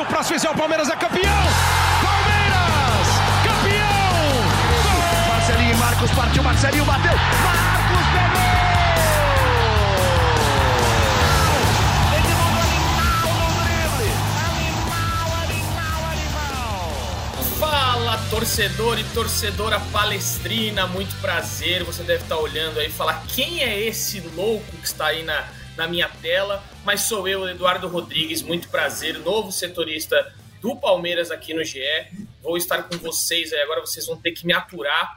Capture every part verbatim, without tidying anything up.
partiu para asfixiar o Palmeiras, é campeão! Palmeiras, campeão! Marcelinho e Marcos, partiu Marcelinho, bateu, Marcos pegou! Edmundo animal no drible, animal, animal, animal! Fala, torcedor e torcedora palestrina, muito prazer, você deve estar olhando aí e falar quem é esse louco que está aí na, na minha tela, mas sou eu, Eduardo Rodrigues, muito prazer, novo setorista do Palmeiras aqui no G E, vou estar com vocês aí, agora vocês vão ter que me aturar,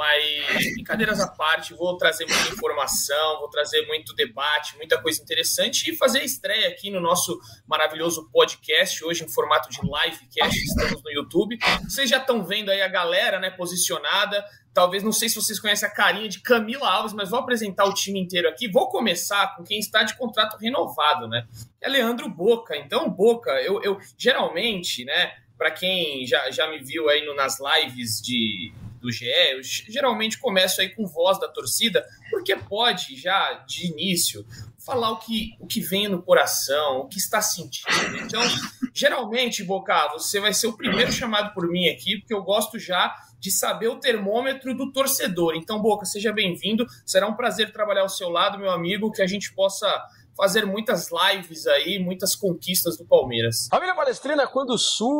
mas brincadeiras à parte, vou trazer muita informação, vou trazer muito debate, muita coisa interessante e fazer a estreia aqui no nosso maravilhoso podcast, hoje em formato de livecast, estamos no YouTube. Vocês já estão vendo aí a galera, né, posicionada, talvez, não sei se vocês conhecem a carinha de Camila Alves, mas vou apresentar o time inteiro aqui. Vou começar com quem está de contrato renovado, né, é Leandro Boca. Então, Boca, eu, eu geralmente, né, para quem já, já me viu aí no, nas lives de... do G E, eu geralmente começo aí com voz da torcida, porque pode já, de início, falar o que, o que vem no coração, o que está sentindo. Então, geralmente, Boca, você vai ser o primeiro chamado por mim aqui, porque eu gosto já de saber o termômetro do torcedor. Então, Boca, seja bem-vindo, será um prazer trabalhar ao seu lado, meu amigo, que a gente possa fazer muitas lives aí, muitas conquistas do Palmeiras. Família Palestrina, quando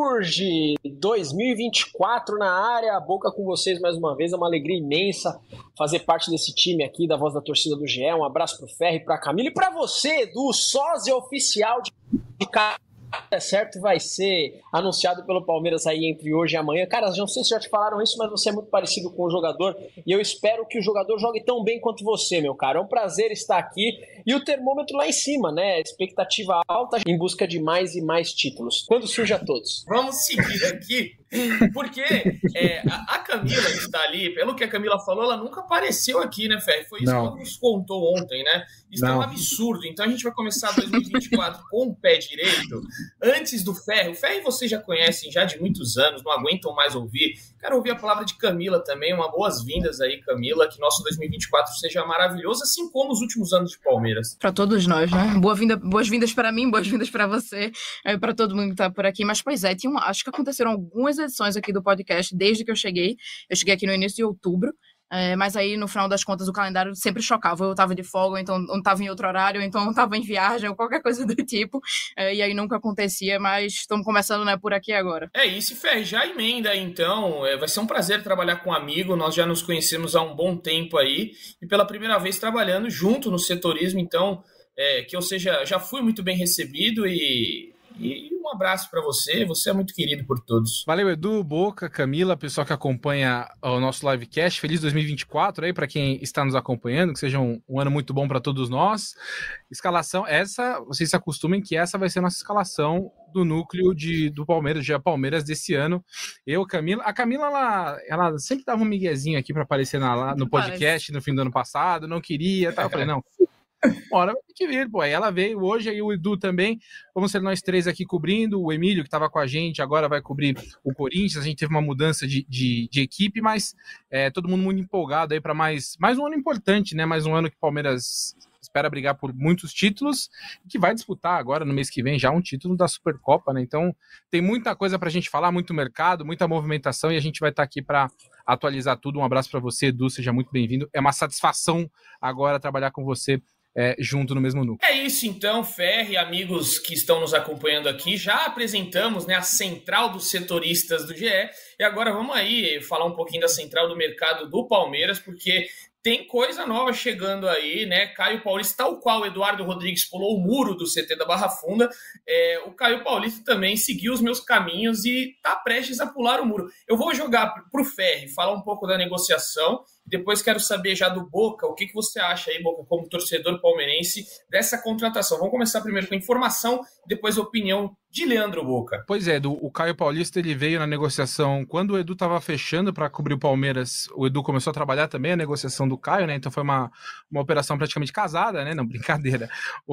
surge dois mil e vinte e quatro na área, a Boca com vocês mais uma vez, é uma alegria imensa fazer parte desse time aqui, da Voz da Torcida do G E. Um abraço pro Ferri, pra Camila e pra você, Edu, sósia oficial de cada. É certo, vai ser anunciado pelo Palmeiras aí entre hoje e amanhã. Cara, não sei se já te falaram isso, mas você é muito parecido com o jogador e eu espero que o jogador jogue tão bem quanto você, meu cara. É um prazer estar aqui e o termômetro lá em cima, né? Expectativa alta em busca de mais e mais títulos. Quando surge a todos. Vamos seguir aqui, porque é, a, a Camila que está ali, pelo que a Camila falou, ela nunca apareceu aqui, né, Fer? Foi isso não. que ela nos contou ontem, né? Isso não. é um absurdo. Então a gente vai começar dois mil e vinte e quatro com o pé direito. Antes do Ferro, o Ferro vocês já conhecem já de muitos anos, não aguentam mais ouvir. Quero ouvir a palavra de Camila também, uma boas-vindas aí, Camila, que nosso dois mil e vinte e quatro seja maravilhoso, assim como os últimos anos de Palmeiras. Para todos nós, né? Boa-vinda, boas-vindas para mim, boas-vindas para você, para todo mundo que tá por aqui. Mas, pois é, tinha uma, acho que aconteceram algumas edições aqui do podcast desde que eu cheguei. Eu cheguei aqui no início de outubro. É, mas aí, no final das contas, o calendário sempre chocava. Eu estava de folga, então não estava em outro horário, então não estava em viagem, ou qualquer coisa do tipo. É, e aí nunca acontecia, mas estamos começando, né, por aqui agora. É isso, Fer, já emenda então. É, vai ser um prazer trabalhar com um amigo. Nós já nos conhecemos há um bom tempo aí. E pela primeira vez trabalhando junto no setorismo, então, é, que eu seja, já fui muito bem recebido e... E um abraço para você, você é muito querido por todos. Valeu, Edu, Boca, Camila, pessoal que acompanha o nosso livecast. Feliz dois mil e vinte e quatro aí para quem está nos acompanhando, que seja um, um ano muito bom para todos nós. Escalação, essa, vocês se acostumem que essa vai ser a nossa escalação do núcleo de, do Palmeiras, já Palmeiras desse ano. Eu, Camila, a Camila, ela, ela sempre dava um miguezinho aqui para aparecer na, no podcast no fim do ano passado, não queria, tá? Eu falei, não... Bora, vai ter que vir, pô. Aí ela veio hoje, aí o Edu também. Vamos ser nós três aqui cobrindo. O Emílio, que estava com a gente, agora vai cobrir o Corinthians. A gente teve uma mudança de, de, de equipe, mas é, todo mundo muito empolgado aí para mais, mais um ano importante, né? Mais um ano que o Palmeiras espera brigar por muitos títulos e que vai disputar agora no mês que vem já um título da Supercopa, né? Então tem muita coisa para a gente falar, muito mercado, muita movimentação e a gente vai estar tá aqui para atualizar tudo. Um abraço para você, Edu, seja muito bem-vindo. É uma satisfação agora trabalhar com você. É, junto no mesmo núcleo. É isso então, Ferri, amigos que estão nos acompanhando aqui, já apresentamos, né, a central dos setoristas do G E, e agora vamos aí falar um pouquinho da central do mercado do Palmeiras, porque tem coisa nova chegando aí, né? Caio Paulista, tal qual o Eduardo Rodrigues pulou o muro do C T da Barra Funda, é, o Caio Paulista também seguiu os meus caminhos e tá prestes a pular o muro. Eu vou jogar pro Ferri, falar um pouco da negociação, depois quero saber já do Boca, o que, que você acha aí, Boca, como torcedor palmeirense, dessa contratação. Vamos começar primeiro com a informação, depois a opinião de Leandro Boca. Pois é, do, o Caio Paulista ele veio na negociação, quando o Edu estava fechando para cobrir o Palmeiras, o Edu começou a trabalhar também a negociação do Caio, né? Então foi uma, uma operação praticamente casada, né? Não, brincadeira.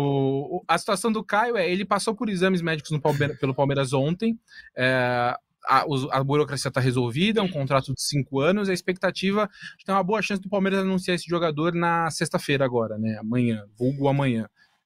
O, o, a situação do Caio é, ele passou por exames médicos no Palmeiras, pelo Palmeiras ontem, é, A, a burocracia está resolvida, um contrato de cinco anos, a expectativa tem uma boa chance do Palmeiras anunciar esse jogador na sexta-feira agora, né? Amanhã, vulgo amanhã.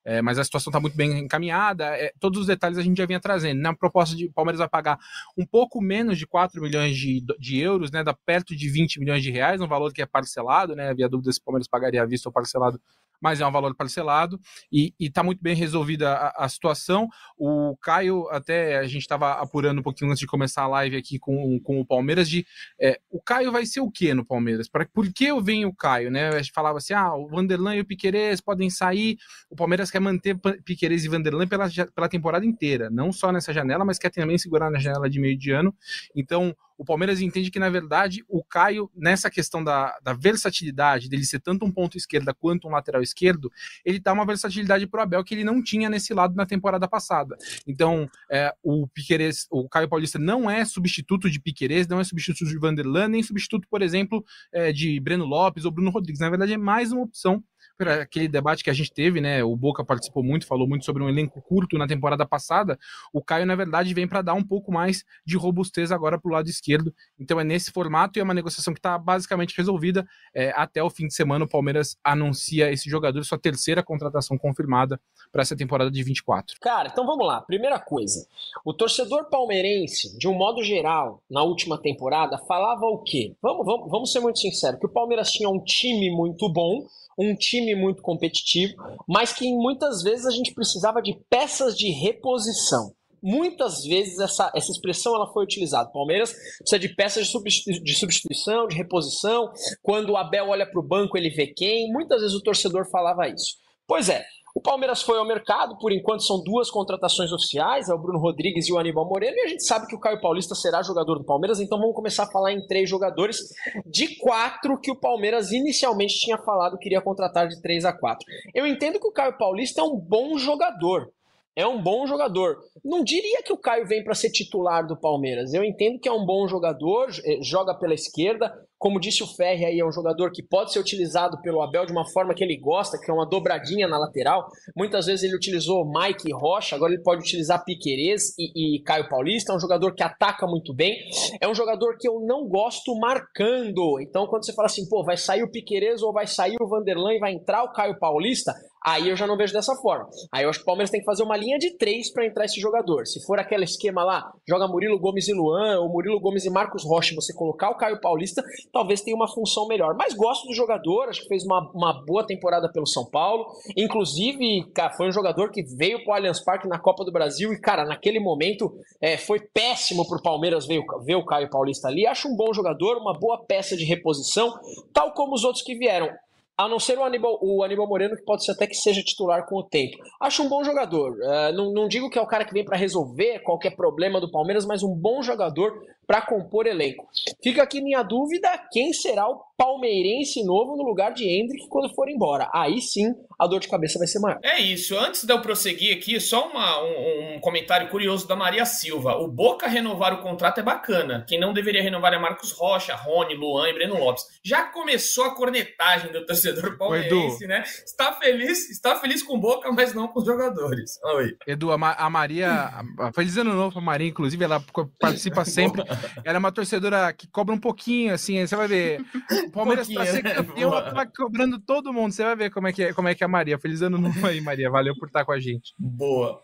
É, mas a situação está muito bem encaminhada, é, todos os detalhes a gente já vinha trazendo. Na proposta de Palmeiras vai pagar um pouco menos de quatro milhões de, de euros, né, dá perto de vinte milhões de reais, um valor que é parcelado, né, havia dúvida se o Palmeiras pagaria à vista ou parcelado, mas é um valor parcelado, e está muito bem resolvida a, a situação. O Caio, até a gente estava apurando um pouquinho antes de começar a live aqui com, com o Palmeiras, de é, o Caio vai ser o quê no Palmeiras? Pra, por que eu venho o Caio? Né? A gente falava assim, ah, o Vanderlan e o Piquerez podem sair, o Palmeiras quer manter Piquerez e Vanderlan pela, pela temporada inteira, não só nessa janela, mas quer também segurar na janela de meio de ano. Então, o Palmeiras entende que, na verdade, o Caio, nessa questão da, da versatilidade, dele ser tanto um ponto esquerda quanto um lateral esquerdo, ele dá uma versatilidade pro Abel que ele não tinha nesse lado na temporada passada. Então, é, o Piquerez, o Caio Paulista não é substituto de Piquerez, não é substituto de Vanderlan, nem substituto, por exemplo, é, de Breno Lopes ou Bruno Rodrigues. Na verdade, é mais uma opção para aquele debate que a gente teve, né? O Boca participou muito, falou muito sobre um elenco curto na temporada passada. O Caio, na verdade, vem para dar um pouco mais de robustez agora para o lado esquerdo. Então é nesse formato e é uma negociação que está basicamente resolvida. É, até o fim de semana o Palmeiras anuncia esse jogador, sua terceira contratação confirmada para essa temporada de vinte e quatro. Cara, então vamos lá. Primeira coisa, o torcedor palmeirense, de um modo geral, na última temporada, falava o quê? Vamos, vamos, vamos ser muito sinceros, que o Palmeiras tinha um time muito bom, um time muito competitivo, mas que muitas vezes a gente precisava de peças de reposição. Muitas vezes essa, essa expressão ela foi utilizada. O Palmeiras precisa de peças de, substitu- de substituição, de reposição. Quando o Abel olha para o banco, ele vê quem. Muitas vezes o torcedor falava isso. Pois é, o Palmeiras foi ao mercado, por enquanto são duas contratações oficiais, é o Bruno Rodrigues e o Aníbal Moreno, e a gente sabe que o Caio Paulista será jogador do Palmeiras, então vamos começar a falar em três jogadores de quatro que o Palmeiras inicialmente tinha falado que iria contratar de três a quatro. Eu entendo que o Caio Paulista é um bom jogador, é um bom jogador. Não diria que o Caio vem para ser titular do Palmeiras, eu entendo que é um bom jogador, joga pela esquerda. Como disse o Ferri aí, é um jogador que pode ser utilizado pelo Abel de uma forma que ele gosta, que é uma dobradinha na lateral. Muitas vezes ele utilizou Mike e Rocha, agora ele pode utilizar Piquerez e, e Caio Paulista. É um jogador que ataca muito bem. É um jogador que eu não gosto marcando. Então quando você fala assim, pô, vai sair o Piquerez ou vai sair o Vanderlan e vai entrar o Caio Paulista, aí eu já não vejo dessa forma. Aí eu acho que o Palmeiras tem que fazer uma linha de três para entrar esse jogador. Se for aquele esquema lá, joga Murilo Gomes e Luan, ou Murilo Gomes e Marcos Rocha, você colocar o Caio Paulista, talvez tenha uma função melhor. Mas gosto do jogador, acho que fez uma, uma boa temporada pelo São Paulo. Inclusive, cara, foi um jogador que veio pro Allianz Parque na Copa do Brasil e, cara, naquele momento é, foi péssimo pro Palmeiras ver, ver o Caio Paulista ali. Acho um bom jogador, uma boa peça de reposição, tal como os outros que vieram. A não ser o Aníbal, o Aníbal Moreno, que pode ser até que seja titular com o tempo. Acho um bom jogador. Uh, não, não digo que é o cara que vem para resolver qualquer problema do Palmeiras, mas um bom jogador para compor elenco. Fica aqui minha dúvida, quem será o palmeirense novo no lugar de Endrick quando for embora? Aí sim, a dor de cabeça vai ser maior. É isso. Antes de eu prosseguir aqui, só uma, um, um comentário curioso da Maria Silva. O Boca renovar o contrato é bacana. Quem não deveria renovar é Marcos Rocha, Rony, Luan e Breno Lopes. Já começou a cornetagem do torcedor palmeirense, né? Está feliz, está feliz com o Boca, mas não com os jogadores. Oi. Edu, a, Ma- a Maria, a, feliz ano novo pra Maria, inclusive, ela participa sempre. Ela é uma torcedora que cobra um pouquinho, assim, você vai ver. O Palmeiras um pra ser campeão, ela tá cobrando todo mundo. Você vai ver como é que é, como é, que é a Maria. Feliz ano novo aí, Maria. Valeu por estar com a gente. Boa.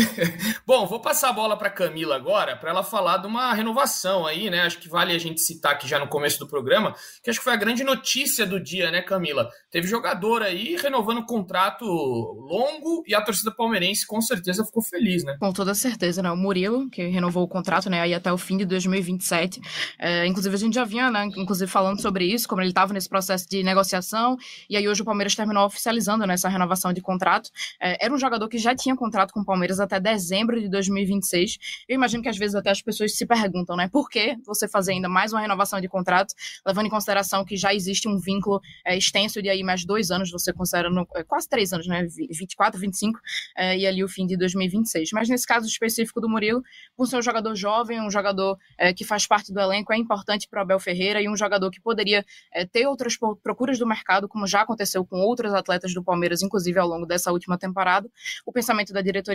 Bom, vou passar a bola para Camila agora, para ela falar de uma renovação aí, né? Acho que vale a gente citar aqui já no começo do programa, que acho que foi a grande notícia do dia, né, Camila? Teve jogador aí renovando contrato longo e a torcida palmeirense com certeza ficou feliz, né? Com toda certeza, né? O Murilo, que renovou o contrato, né, aí até o fim de dois mil e vinte e sete. É, inclusive, a gente já vinha, né, inclusive falando sobre isso, como ele estava nesse processo de negociação, e aí hoje o Palmeiras terminou oficializando, né, essa renovação de contrato. É, era um jogador que já tinha contrato com o Palmeiras até dezembro de dois mil e vinte e seis. Eu imagino que às vezes até as pessoas se perguntam, né, por que você fazer ainda mais uma renovação de contrato, levando em consideração que já existe um vínculo é, extenso de aí mais dois anos, você considera no, é, quase três anos, né, vinte e quatro, vinte e cinco, é, e ali o fim de dois mil e vinte e seis. Mas nesse caso específico do Murilo, por ser um jogador jovem, um jogador é, que faz parte do elenco, é importante para o Abel Ferreira e um jogador que poderia é, ter outras procuras do mercado, como já aconteceu com outros atletas do Palmeiras, inclusive ao longo dessa última temporada. O pensamento da diretoria foi justamente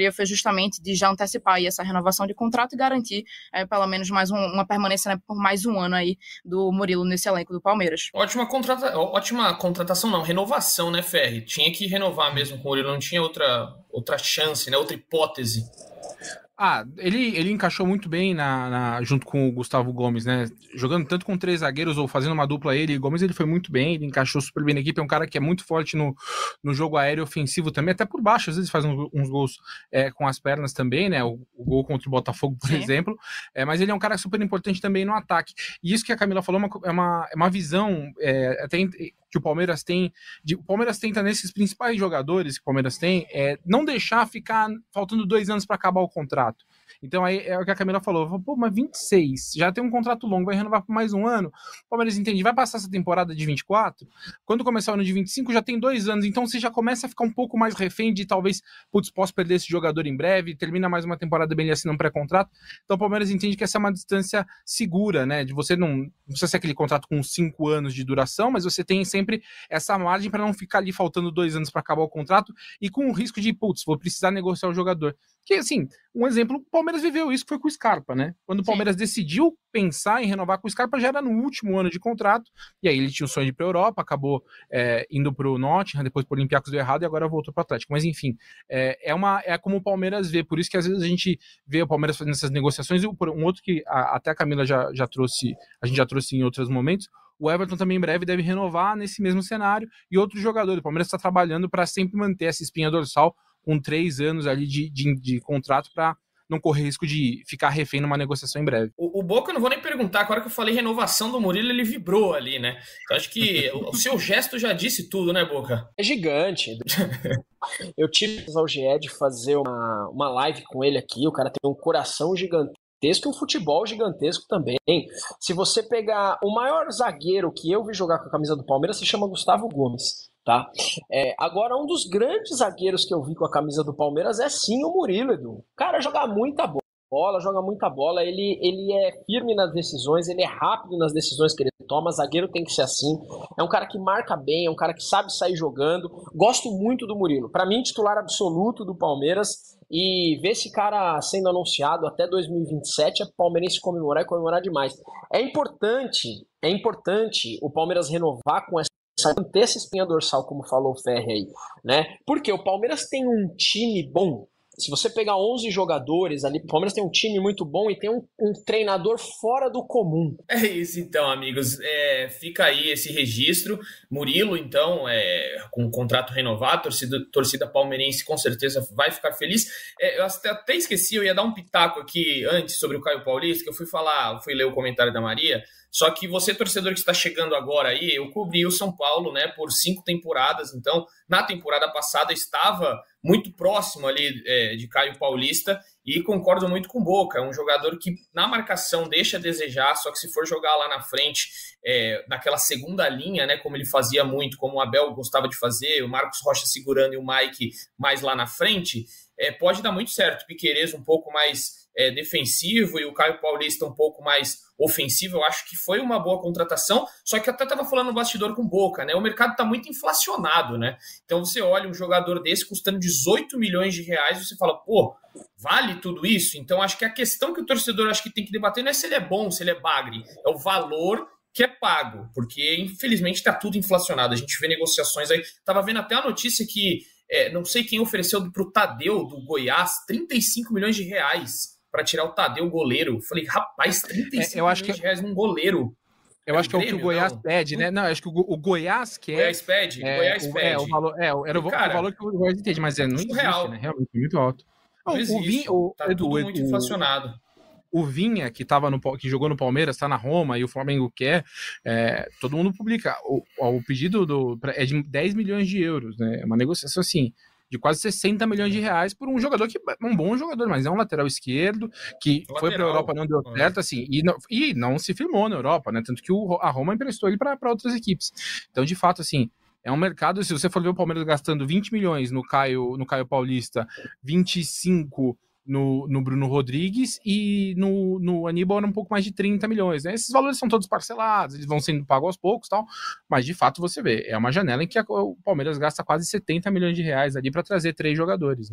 justamente de já antecipar aí essa renovação de contrato e garantir é, pelo menos mais um, uma permanência, né, por mais um ano aí do Murilo nesse elenco do Palmeiras. Ótima, contrata... Ótima contratação, não, renovação, né, Ferri? Tinha que renovar mesmo com o Murilo, não tinha outra, outra chance, né, outra hipótese. Ah, ele, ele encaixou muito bem na, na, junto com o Gustavo Gomes, né? Jogando tanto com três zagueiros ou fazendo uma dupla ele e Gomes, ele foi muito bem, ele encaixou super bem na equipe, é um cara que é muito forte no, no jogo aéreo ofensivo também, até por baixo, às vezes faz uns, uns gols é, com as pernas também, né? O, o gol contra o Botafogo, por Sim. exemplo, é, mas ele é um cara super importante também no ataque. E isso que a Camila falou é uma, é uma, é uma visão é, até que o Palmeiras tem, de, o Palmeiras tenta nesses principais jogadores que o Palmeiras tem, é, não deixar ficar faltando dois anos para acabar o contrato. Então aí é o que a Camila falou, pô, mas vinte e seis, já tem um contrato longo, vai renovar por mais um ano, o Palmeiras entende, vai passar essa temporada de vinte e quatro, quando começar o ano de vinte e cinco já tem dois anos, então você já começa a ficar um pouco mais refém de talvez, putz, posso perder esse jogador em breve, termina mais uma temporada bem, ele assina um pré-contrato, então o Palmeiras entende que essa é uma distância segura, né, de você não, não precisa ser aquele contrato com cinco anos de duração, mas você tem sempre essa margem para não ficar ali faltando dois anos para acabar o contrato e com o risco de, putz, vou precisar negociar o jogador. Que, assim, um exemplo, o Palmeiras viveu isso, que foi com o Scarpa, né? Quando o Palmeiras Sim. decidiu pensar em renovar com o Scarpa, já era no último ano de contrato, e aí ele tinha o sonho de ir para a Europa, acabou é, indo para o Nottingham, depois para o Olympiacos deu errado, e agora voltou para o Atlético. Mas, enfim, é, é, uma, é como o Palmeiras vê, por isso que às vezes a gente vê o Palmeiras fazendo essas negociações, e um outro que a, até a Camila já, já trouxe, a gente já trouxe em outros momentos, o Everton também em breve deve renovar nesse mesmo cenário, e outros jogadores. O Palmeiras está trabalhando para sempre manter essa espinha dorsal com três anos ali de, de, de contrato para não correr risco de ficar refém numa negociação em breve. O, o Boca, eu não vou nem perguntar, agora que eu falei renovação do Murilo, ele vibrou ali, né? Eu acho que o seu gesto já disse tudo, né, Boca? É gigante. Eu tive ao G E de fazer uma, uma live com ele aqui, o cara tem um coração gigante. E um futebol gigantesco também. Se você pegar o maior zagueiro que eu vi jogar com a camisa do Palmeiras, se chama Gustavo Gomes, tá? É, agora, um dos grandes zagueiros que eu vi com a camisa do Palmeiras é sim o Murilo, Edu. O cara joga muita bola, joga muita bola, ele, ele é firme nas decisões, ele é rápido nas decisões que ele toma, zagueiro tem que ser assim, é um cara que marca bem, é um cara que sabe sair jogando, gosto muito do Murilo, pra mim titular absoluto do Palmeiras, e ver esse cara sendo anunciado até dois mil e vinte e sete é palmeirense comemorar e comemorar demais. É importante, é importante o Palmeiras renovar com essa manter essa espinha dorsal, como falou o Ferri aí, né? Porque o Palmeiras tem um time bom. Se você pegar onze jogadores ali, o Palmeiras tem um time muito bom e tem um, um treinador fora do comum. É isso então, amigos. É, fica aí esse registro. Murilo, então, é, com o contrato renovado, torcida, torcida palmeirense com certeza vai ficar feliz. É, eu até, até esqueci, eu ia dar um pitaco aqui antes sobre o Caio Paulista, que eu fui falar, fui ler o comentário da Maria. Só que você, torcedor que está chegando agora aí, eu cobri o São Paulo, né, por cinco temporadas. Então, na temporada passada, estava muito próximo ali é, de Caio Paulista e concordo muito com o Boca. É um jogador que, na marcação, deixa a desejar, só que se for jogar lá na frente, é, naquela segunda linha, né, como ele fazia muito, como o Abel gostava de fazer, o Marcos Rocha segurando e o Mike mais lá na frente, é, pode dar muito certo. Piquerez um pouco mais é, defensivo e o Caio Paulista um pouco mais ofensivo, eu acho que foi uma boa contratação, só que eu até estava falando no bastidor com Boca, né? O mercado está muito inflacionado, né? Então você olha um jogador desse custando dezoito milhões de reais e você fala, pô, vale tudo isso? Então acho que a questão que o torcedor acho que tem que debater não é se ele é bom, se ele é bagre, é o valor que é pago, porque infelizmente está tudo inflacionado. A gente vê negociações aí, estava vendo até a notícia que é, não sei quem ofereceu para o Tadeu do Goiás trinta e cinco milhões de reais para tirar o Tadeu, goleiro. Falei, rapaz, trinta e cinco é, eu acho milhões que... de reais num goleiro. Eu é acho que é o que o Goiás não? pede, né? Não, eu acho que o, o Goiás quer... Goiás pede, é, Goiás o, pede. É, o valor, é, era o, cara, o valor que o Goiás entende, mas é, não existe, real. né? Realmente, muito alto. Não, não o, o, Vinha, o, tá Edu, tudo o, muito inflacionado. O Vinha, que, tava no, que jogou no Palmeiras, tá na Roma, e o Flamengo quer, é, todo mundo publica. O, o pedido do, é de dez milhões de euros, né? É uma negociação assim... de quase sessenta milhões de reais por um jogador que é um bom jogador, mas é um lateral esquerdo que lateral. foi para a Europa, não deu certo, assim, e não, e não se firmou na Europa, né? Tanto que o, a Roma emprestou ele para outras equipes. Então, de fato, assim, é um mercado, se você for ver o Palmeiras gastando vinte milhões no Caio, no Caio Paulista, vinte e cinco no, no Bruno Rodrigues e no, no Aníbal era um pouco mais de trinta milhões, né? Esses valores são todos parcelados, eles vão sendo pagos aos poucos e tal, mas de fato você vê, é uma janela em que a, o Palmeiras gasta quase setenta milhões de reais ali para trazer três jogadores, né?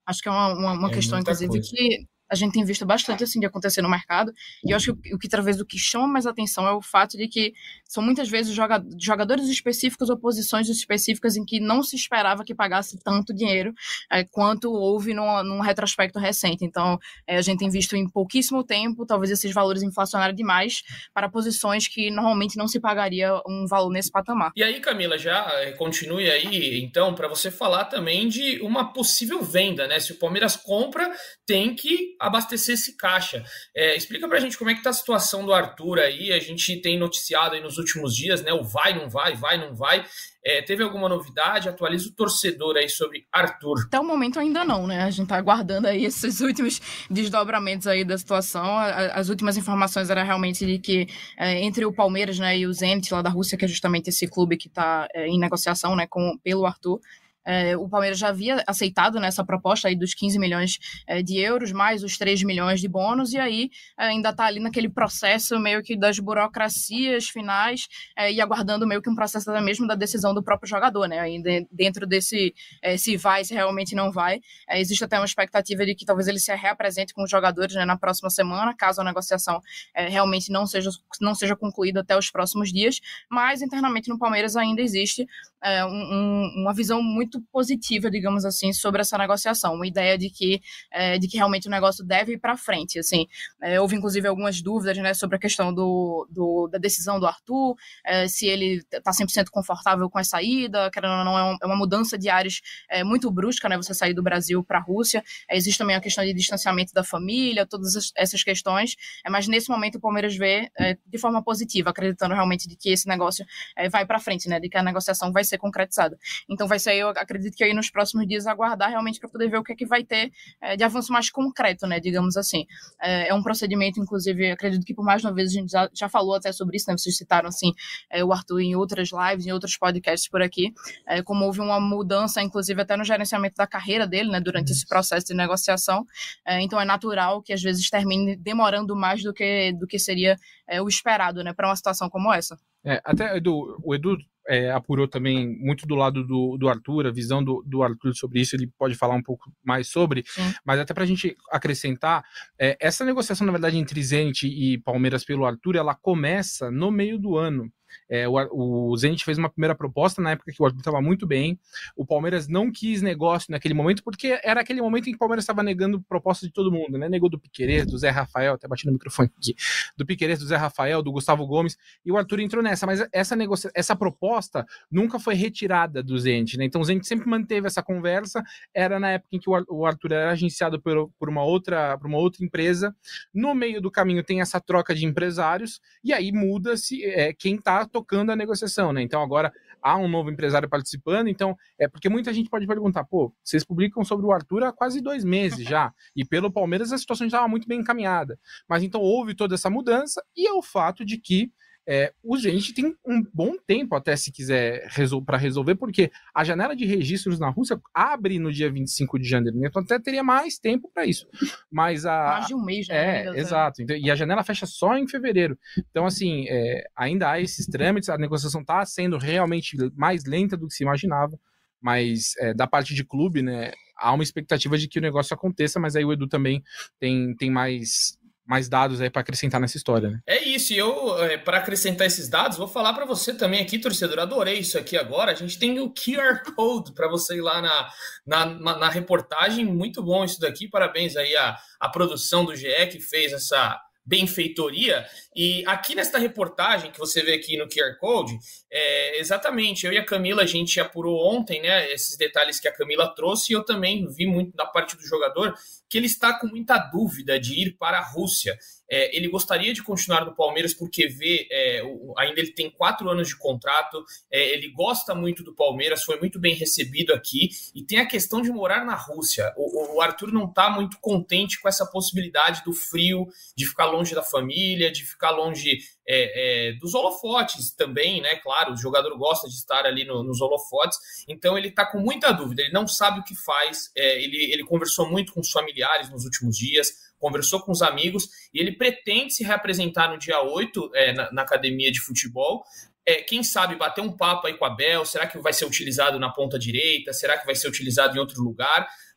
Acho que é uma, uma, uma é questão, inclusive, coisa. que a gente tem visto bastante assim de acontecer no mercado, e eu acho que o que talvez o que chama mais atenção é o fato de que são muitas vezes jogadores específicos ou posições específicas em que não se esperava que pagasse tanto dinheiro é, quanto houve no, num retrospecto recente. Então, é, a gente tem visto em pouquíssimo tempo, talvez esses valores inflacionários demais para posições que normalmente não se pagaria um valor nesse patamar. E aí, Camila, já continue aí, então, para você falar também de uma possível venda, né? Se o Palmeiras compra, tem que abastecer esse caixa. É, explica pra gente como é que tá a situação do Arthur aí. A gente tem noticiado aí nos últimos dias, né? O vai, não vai, vai, não vai. É, teve alguma novidade? Atualiza o torcedor aí sobre Arthur. Até o momento ainda não, né? A gente tá aguardando aí esses últimos desdobramentos aí da situação. As últimas informações eram realmente de que é, entre o Palmeiras, né, e o Zenit lá da Rússia, que é justamente esse clube que tá é, em negociação, né, com, pelo Arthur, É, o Palmeiras já havia aceitado nessa proposta aí dos quinze milhões é, de euros, mais os três milhões de bônus, e aí é, ainda está ali naquele processo meio que das burocracias finais é, e aguardando meio que um processo até mesmo da decisão do próprio jogador, né? Ainda dentro desse é, se vai, se realmente não vai. É, existe até uma expectativa de que talvez ele se reapresente com os jogadores, né, na próxima semana, caso a negociação é, realmente não seja, não seja concluída até os próximos dias, mas internamente no Palmeiras ainda existe é, um, uma visão muito positiva, digamos assim, sobre essa negociação, uma ideia de que, é, de que realmente o negócio deve ir para frente, assim, é, houve inclusive algumas dúvidas, né, sobre a questão do, do, da decisão do Arthur, é, se ele está cem por cento confortável com a saída, querendo ou não, é, um, é uma mudança de ares é, muito brusca, né, você sair do Brasil para a Rússia, é, existe também a questão de distanciamento da família, todas essas questões, é, mas nesse momento o Palmeiras vê é, de forma positiva, acreditando realmente de que esse negócio é, vai para frente, né, de que a negociação vai ser concretizada. Então vai ser, eu acredito que aí nos próximos dias aguardar realmente para poder ver o que é que vai ter é, de avanço mais concreto, né, digamos assim. É, é um procedimento, inclusive, acredito que por mais uma vez a gente já, já falou até sobre isso, né, vocês citaram, assim, é, o Arthur em outras lives, em outros podcasts por aqui, é, como houve uma mudança, inclusive, até no gerenciamento da carreira dele, né, durante esse processo de negociação, é, então é natural que às vezes termine demorando mais do que, do que seria é, o esperado, né, para uma situação como essa. É, até Edu, o Edu é, apurou também muito do lado do, do Arthur, a visão do, do Arthur sobre isso, ele pode falar um pouco mais sobre, Sim. mas até pra gente acrescentar, é, essa negociação, na verdade, entre Zenit e Palmeiras pelo Arthur, ela começa no meio do ano. É, o, o Zenit fez uma primeira proposta na época que o Arthur estava muito bem, o Palmeiras não quis negócio naquele momento, porque era aquele momento em que o Palmeiras estava negando proposta de todo mundo, né? Negou do Piquerez, do Zé Rafael, até bati no microfone aqui, do Piquerez, do Zé Rafael, do Gustavo Gomes, e o Arthur entrou nessa, mas essa, negocia- essa proposta nunca foi retirada do Zenit, né? Então o Zenit sempre manteve essa conversa, era na época em que o Arthur era agenciado por, por, uma, outra, por uma outra empresa, no meio do caminho tem essa troca de empresários, e aí muda-se é, quem está tocando a negociação, né? Então agora há um novo empresário participando, então é porque muita gente pode perguntar, pô, vocês publicam sobre o Arthur há quase dois meses já, e pelo Palmeiras a situação já estava muito bem encaminhada, mas então houve toda essa mudança, e é o fato de que É, o Zenit tem um bom tempo até se quiser resol- para resolver, porque a janela de registros na Rússia abre no dia vinte e cinco de janeiro, né? Então até teria mais tempo para isso. Mas a... Mais de um mês, né? É, ainda, exato. Então, e a janela fecha só em fevereiro. Então, assim, é, ainda há esses trâmites, a negociação está sendo realmente mais lenta do que se imaginava, mas é, da parte de clube, né, há uma expectativa de que o negócio aconteça, mas aí o Edu também tem, tem mais... mais dados aí para acrescentar nessa história, né? É isso, e eu, para acrescentar esses dados, vou falar para você também aqui, torcedor, adorei isso aqui agora, a gente tem o Q R Code para você ir lá na, na, na, na reportagem, muito bom isso daqui, parabéns aí à, à produção do G E que fez essa benfeitoria, e aqui nesta reportagem que você vê aqui no Q R Code, é, exatamente, eu e a Camila, a gente apurou ontem, né, esses detalhes que a Camila trouxe, e eu também vi muito da parte do jogador, que ele está com muita dúvida de ir para a Rússia. É, ele gostaria de continuar no Palmeiras porque vê, é, o, ainda ele tem quatro anos de contrato, é, ele gosta muito do Palmeiras, foi muito bem recebido aqui, e tem a questão de morar na Rússia. O, o Arthur não está muito contente com essa possibilidade do frio, de ficar longe da família, de ficar longe é, é, dos holofotes também, né? Claro, o jogador gosta de estar ali no, nos holofotes, então ele está com muita dúvida, ele não sabe o que faz, é, ele, ele conversou muito com os familiares nos últimos dias, conversou com os amigos, e ele pretende se reapresentar no dia oito é, na, na academia de futebol. É, quem sabe bater um papo aí com a Abel, será que vai ser utilizado na ponta direita, será que vai ser utilizado em outro lugar,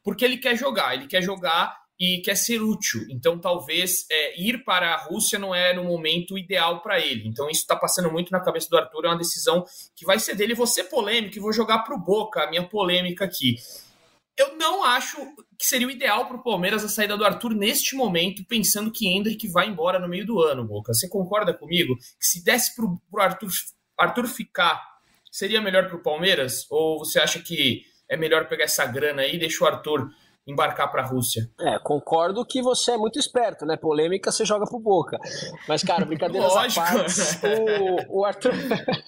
porque ele quer jogar, ele quer jogar e quer ser útil. Então, talvez é, ir para a Rússia não é no momento ideal para ele. Então, isso está passando muito na cabeça do Arthur, é uma decisão que vai ser dele. Vou ser polêmico e vou jogar para o Boca, a minha polêmica aqui. Eu não acho que seria o ideal para o Palmeiras a saída do Arthur neste momento, pensando que Endrick vai embora no meio do ano, Boca. Você concorda comigo? Que se desse para o Arthur, Arthur ficar, seria melhor para o Palmeiras? Ou você acha que é melhor pegar essa grana aí e deixar o Arthur embarcar para a Rússia? É, concordo que você é muito esperto, né? Polêmica você joga pro Boca. Mas, cara, brincadeiras Lógico. à parte, o, o Arthur...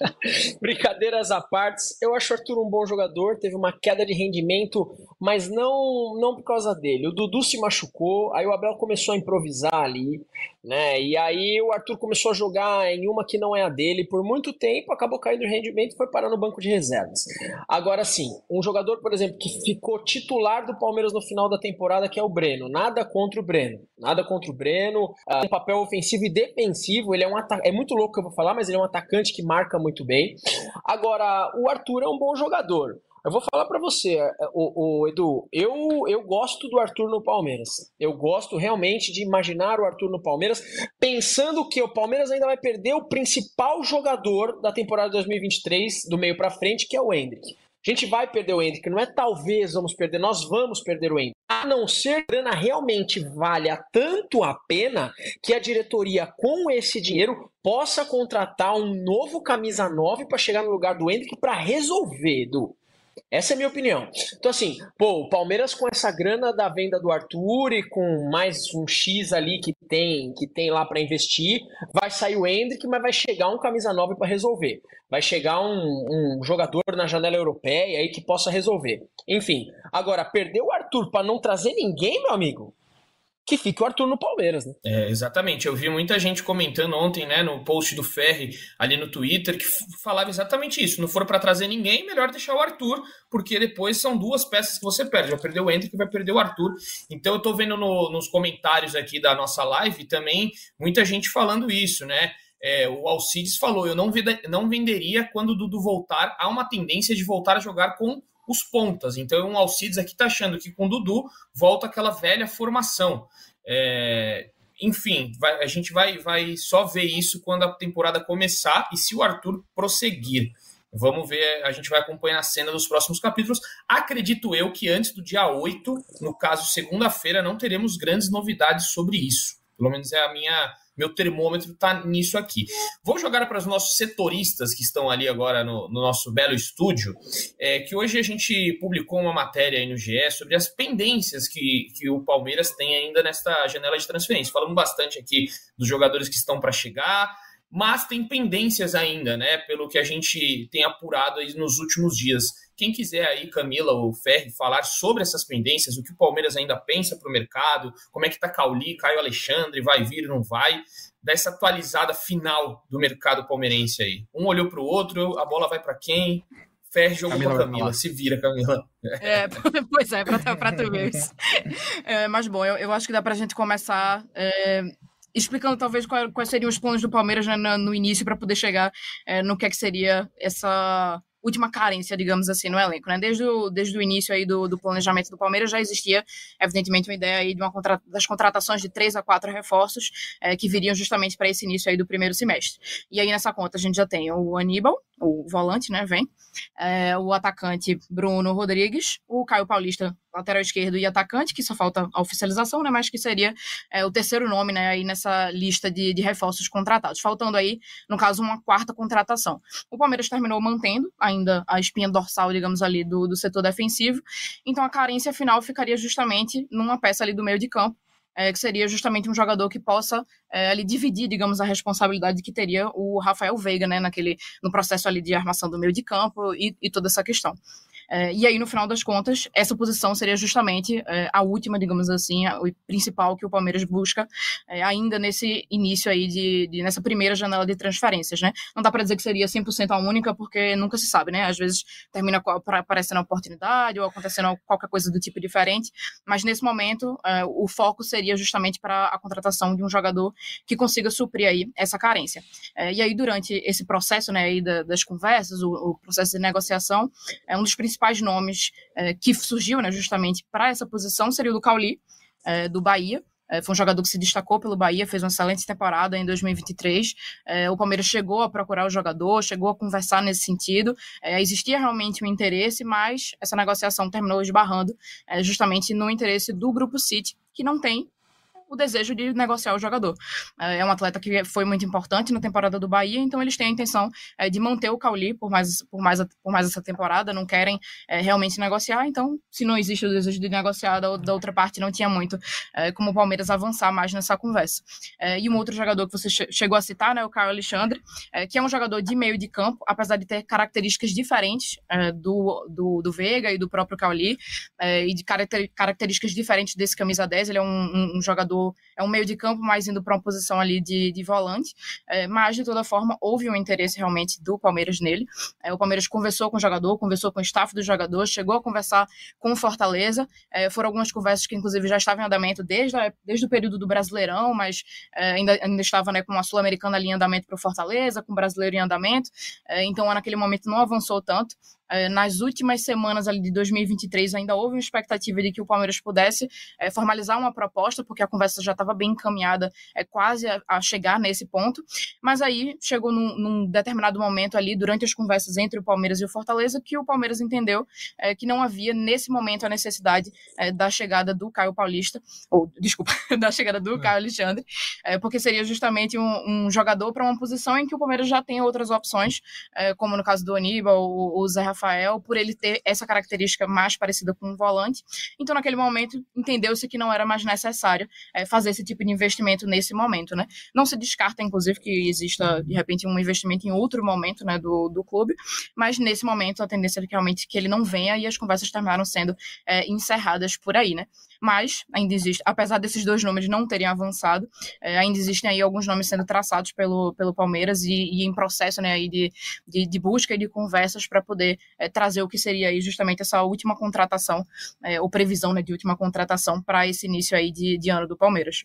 brincadeiras à parte, eu acho o Arthur um bom jogador, teve uma queda de rendimento, mas não, não por causa dele. O Dudu se machucou, aí o Abel começou a improvisar ali, né? E aí o Arthur começou a jogar em uma que não é a dele por muito tempo, acabou caindo de rendimento e foi parar no banco de reservas. Agora sim, um jogador, por exemplo, que ficou titular do Palmeiras no final da temporada, que é o Breno. Nada contra o Breno. Nada contra o Breno. Uh, tem papel ofensivo e defensivo. Ele é um ata- é muito louco que eu vou falar, mas ele é um atacante que marca muito bem. Agora, o Arthur é um bom jogador. Eu vou falar pra você, o, o Edu, eu, eu gosto do Arthur no Palmeiras. Eu gosto realmente de imaginar o Arthur no Palmeiras, pensando que o Palmeiras ainda vai perder o principal jogador da temporada dois mil e vinte e três, do meio pra frente, que é o Endrick. A gente vai perder o Endrick, não é talvez vamos perder, nós vamos perder o Endrick. A não ser que a grana realmente valha tanto a pena que a diretoria, com esse dinheiro, possa contratar um novo camisa nove para chegar no lugar do Endrick para resolver, Edu. Essa é a minha opinião. Então, assim, pô, o Palmeiras com essa grana da venda do Arthur e com mais um X ali que tem, que tem lá para investir, vai sair o Endrick, mas vai chegar um camisa nove para resolver. Vai chegar um, um jogador na janela europeia aí que possa resolver. Enfim, agora, perder o Arthur para não trazer ninguém, meu amigo, que fique o Arthur no Palmeiras, né? É, exatamente. Eu vi muita gente comentando ontem, né, no post do Ferri, ali no Twitter, que falava exatamente isso. Não for para trazer ninguém, melhor deixar o Arthur, porque depois são duas peças que você perde. Vai perder o Endrick e vai perder o Arthur. Então eu tô vendo no, nos comentários aqui da nossa live também muita gente falando isso, né? É, o Alcides falou, eu não, vende, não venderia quando o Dudu voltar. Há uma tendência de voltar a jogar com os pontas. Então, o Alcides aqui está achando que com o Dudu volta aquela velha formação. É, enfim, vai, a gente vai, vai só ver isso quando a temporada começar e se o Arthur prosseguir. Vamos ver, a gente vai acompanhar a cena dos próximos capítulos. Acredito eu que antes do dia oito, no caso segunda-feira, não teremos grandes novidades sobre isso. Pelo menos é a minha... Meu termômetro está nisso aqui. Vou jogar para os nossos setoristas que estão ali agora no, no nosso belo estúdio, é, que hoje a gente publicou uma matéria aí no G E sobre as pendências que, que o Palmeiras tem ainda nesta janela de transferência. Falamos bastante aqui dos jogadores que estão para chegar, mas tem pendências ainda, né? Pelo que a gente tem apurado aí nos últimos dias. Quem quiser aí, Camila ou Ferri, falar sobre essas pendências, o que o Palmeiras ainda pensa para o mercado, como é que tá Cauli, Caio Alexandre, vai vir, não vai, dá essa atualizada final do mercado palmeirense aí. Um olhou para o outro, a bola vai para quem? Ferri jogou para Camila, se vira, Camila. É, pois é, para tu ver isso. É, mas bom, eu, eu acho que dá para a gente começar... É... explicando talvez quais, quais seriam os planos do Palmeiras, né, no, no início para poder chegar é, no que é que seria essa última carência, digamos assim, no elenco, né? Desde o, desde o início aí do, do planejamento do Palmeiras já existia, evidentemente, uma ideia aí de uma contra, das contratações de três a quatro reforços é, que viriam justamente para esse início aí do primeiro semestre. E aí nessa conta a gente já tem o Aníbal, o volante, né, vem, é, o atacante Bruno Rodrigues, o Caio Paulista, lateral esquerdo e atacante, que só falta a oficialização, né, mas que seria é, o terceiro nome, né, aí nessa lista de, de reforços contratados, faltando aí, no caso, uma quarta contratação. O Palmeiras terminou mantendo ainda a espinha dorsal, digamos ali, do, do setor defensivo, então a carência final ficaria justamente numa peça ali do meio de campo, É, que seria justamente um jogador que possa é, ali dividir, digamos, a responsabilidade que teria o Rafael Veiga, né, naquele, no processo ali de armação do meio de campo e, e toda essa questão. É, e aí, no final das contas, essa posição seria justamente é, a última, digamos assim, a, o principal que o Palmeiras busca é, ainda nesse início aí, de, de, nessa primeira janela de transferências, né? Não dá para dizer que seria cem por cento a única, porque nunca se sabe, né? Às vezes termina aparecendo a oportunidade ou acontecendo qualquer coisa do tipo diferente, mas nesse momento é, o foco seria justamente para a contratação de um jogador que consiga suprir aí essa carência. É, e aí, durante esse processo, né, aí da, das conversas, o, o processo de negociação, é um dos principais principais nomes é, que surgiu, né, justamente para essa posição seria o do Cauli, é, do Bahia. É, foi um jogador que se destacou pelo Bahia, fez uma excelente temporada em dois mil e vinte e três. É, o Palmeiras chegou a procurar o jogador, chegou a conversar nesse sentido. É, existia realmente um interesse, mas essa negociação terminou esbarrando é, justamente no interesse do Grupo City, que não tem o desejo de negociar o jogador. É um atleta que foi muito importante na temporada do Bahia, então eles têm a intenção é, de manter o Cauli por mais, por mais, por mais essa temporada, não querem é, realmente negociar, então se não existe o desejo de negociar, da, da outra parte não tinha muito é, como o Palmeiras avançar mais nessa conversa. É, e um outro jogador que você che- chegou a citar, né, o Caio Alexandre, é, que é um jogador de meio de campo, apesar de ter características diferentes é, do, do, do Veiga e do próprio Cauli, é, e de caracter- características diferentes desse camisa dez, ele é um, um, um jogador é um meio de campo, mais indo para uma posição ali de, de volante, é, mas de toda forma houve um interesse realmente do Palmeiras nele. É, o Palmeiras conversou com o jogador, conversou com o staff do jogador, chegou a conversar com o Fortaleza, é, foram algumas conversas que inclusive já estavam em andamento desde, a, desde o período do Brasileirão, mas é, ainda, ainda estava, né, com a Sul-Americana ali em andamento para o Fortaleza, com o Brasileiro em andamento, é, então naquele momento não avançou tanto. Nas últimas semanas ali de dois mil e vinte e três ainda houve uma expectativa de que o Palmeiras pudesse é, formalizar uma proposta, porque a conversa já estava bem encaminhada, é, quase a, a chegar nesse ponto, mas aí chegou num, num determinado momento ali, durante as conversas entre o Palmeiras e o Fortaleza, que o Palmeiras entendeu é, que não havia nesse momento a necessidade é, da chegada do Caio Paulista, ou desculpa, da chegada do é. Caio Alexandre, é, porque seria justamente um, um jogador para uma posição em que o Palmeiras já tem outras opções, é, como no caso do Aníbal, o, o Zé Rafael, Rafael, por ele ter essa característica mais parecida com um volante. Então, naquele momento, entendeu-se que não era mais necessário é, fazer esse tipo de investimento nesse momento, né? Não se descarta, inclusive, que exista, de repente, um investimento em outro momento, né, do, do clube, mas nesse momento a tendência é que realmente que ele não venha e as conversas terminaram sendo é, encerradas por aí, né? Mas ainda existe, apesar desses dois nomes não terem avançado, é, ainda existem aí alguns nomes sendo traçados pelo, pelo Palmeiras e, e em processo, né, aí de, de, de busca e de conversas para poder é, trazer o que seria aí justamente essa última contratação, é, ou previsão, né, de última contratação para esse início aí de, de ano do Palmeiras.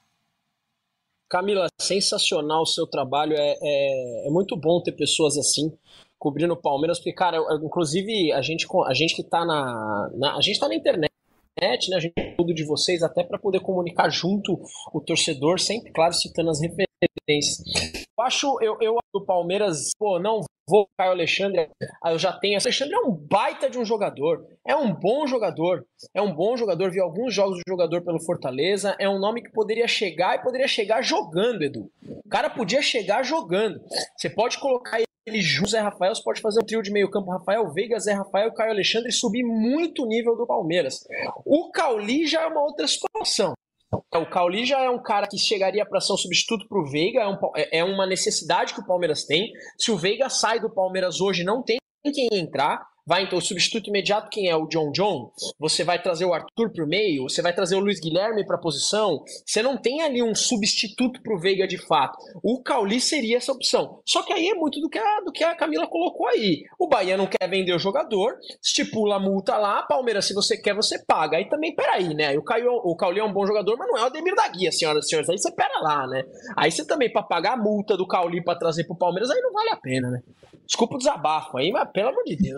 Camila, sensacional o seu trabalho, é, é, é muito bom ter pessoas assim cobrindo o Palmeiras, porque, cara, eu, inclusive a gente, a gente que tá na, na, a gente tá na internet, né? A gente tem tudo de vocês até para poder comunicar junto o torcedor, sempre, claro, citando as referências. Eu acho, eu, eu do Palmeiras, pô, não vou Caio Alexandre, eu já tenho. O Alexandre é um baita de um jogador, é um bom jogador, é um bom jogador, vi alguns jogos do jogador pelo Fortaleza, é um nome que poderia chegar e poderia chegar jogando, Edu. O cara podia chegar jogando. Você pode colocar ele. Ele junto Zé Rafael, você pode fazer um trio de meio campo, Rafael Veiga, Zé Rafael e Caio Alexandre, e subir muito o nível do Palmeiras. O Cauli já é uma outra situação. O Cauli já é um cara que chegaria para ser um substituto para o Veiga, é, um, é uma necessidade que o Palmeiras tem. Se o Veiga sai do Palmeiras hoje, não tem quem entrar. Vai, então, o substituto imediato, quem é? O John John? Você vai trazer o Arthur pro meio? Você vai trazer o Luiz Guilherme pra posição? Você não tem ali um substituto pro Veiga de fato. O Cauli seria essa opção. Só que aí é muito do que a, do que a Camila colocou aí. O Bahia não quer vender o jogador, estipula a multa lá, Palmeiras, se você quer, você paga. Aí também, peraí, né? O, Caio, o Cauli é um bom jogador, mas não é o Ademir da Guia, senhoras e senhores. Aí você pera lá, né? Aí você também, pra pagar a multa do Cauli pra trazer pro Palmeiras, aí não vale a pena, né? Desculpa o desabafo aí, mas pelo amor de Deus.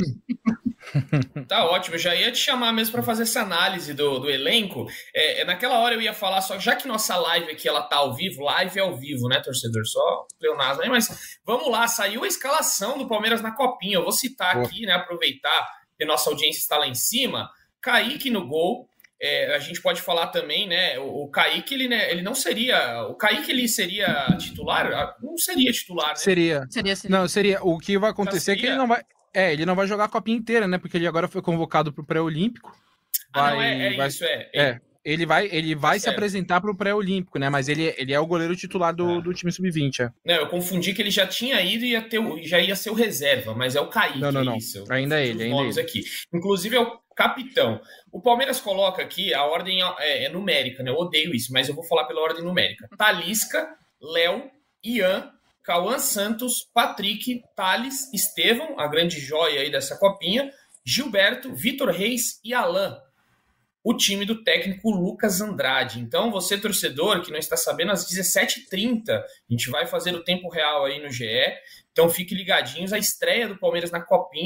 Tá ótimo, eu já ia te chamar mesmo para fazer essa análise do, do elenco. É, é, naquela hora eu ia falar, só já que nossa live aqui ela tá ao vivo, live é ao vivo, né, torcedor? Só pleonasmo aí, mas vamos lá, saiu a escalação do Palmeiras na Copinha. Eu vou citar aqui, né, aproveitar que nossa audiência está lá em cima. Kaique no gol. É, a gente pode falar também, né, o, o Kaique, ele, né, ele não seria, o Kaique, ele seria titular? Não seria titular, né? Seria. Seria, seria. Não, seria. O que vai acontecer é que ele não vai, é, ele não vai jogar a Copinha inteira, né, porque ele agora foi convocado pro pré-olímpico. Vai, ah, não, é, é vai, isso, é. É, ele vai, ele vai tá se certo. apresentar pro pré-olímpico, né, mas ele, ele é o goleiro titular do, é. do time sub vinte, é. Não, eu confundi que ele já tinha ido e ia ter, já ia ser o reserva, mas é o Kaique. Não, não, não. Isso. Ainda é ele, ainda é ele. Aqui. Inclusive é o capitão. O Palmeiras coloca aqui, a ordem é, é numérica, né? Eu odeio isso, mas eu vou falar pela ordem numérica. Talisca, Léo, Ian, Cauã Santos, Patrick, Thales, Estevão, a grande joia aí dessa copinha, Gilberto, Vitor Reis e Alain. O time do técnico Lucas Andrade. Então, você, torcedor, que não está sabendo, às dezessete e trinta, a gente vai fazer o tempo real aí no G E. Então, fiquem ligadinhos. A estreia do Palmeiras na Copinha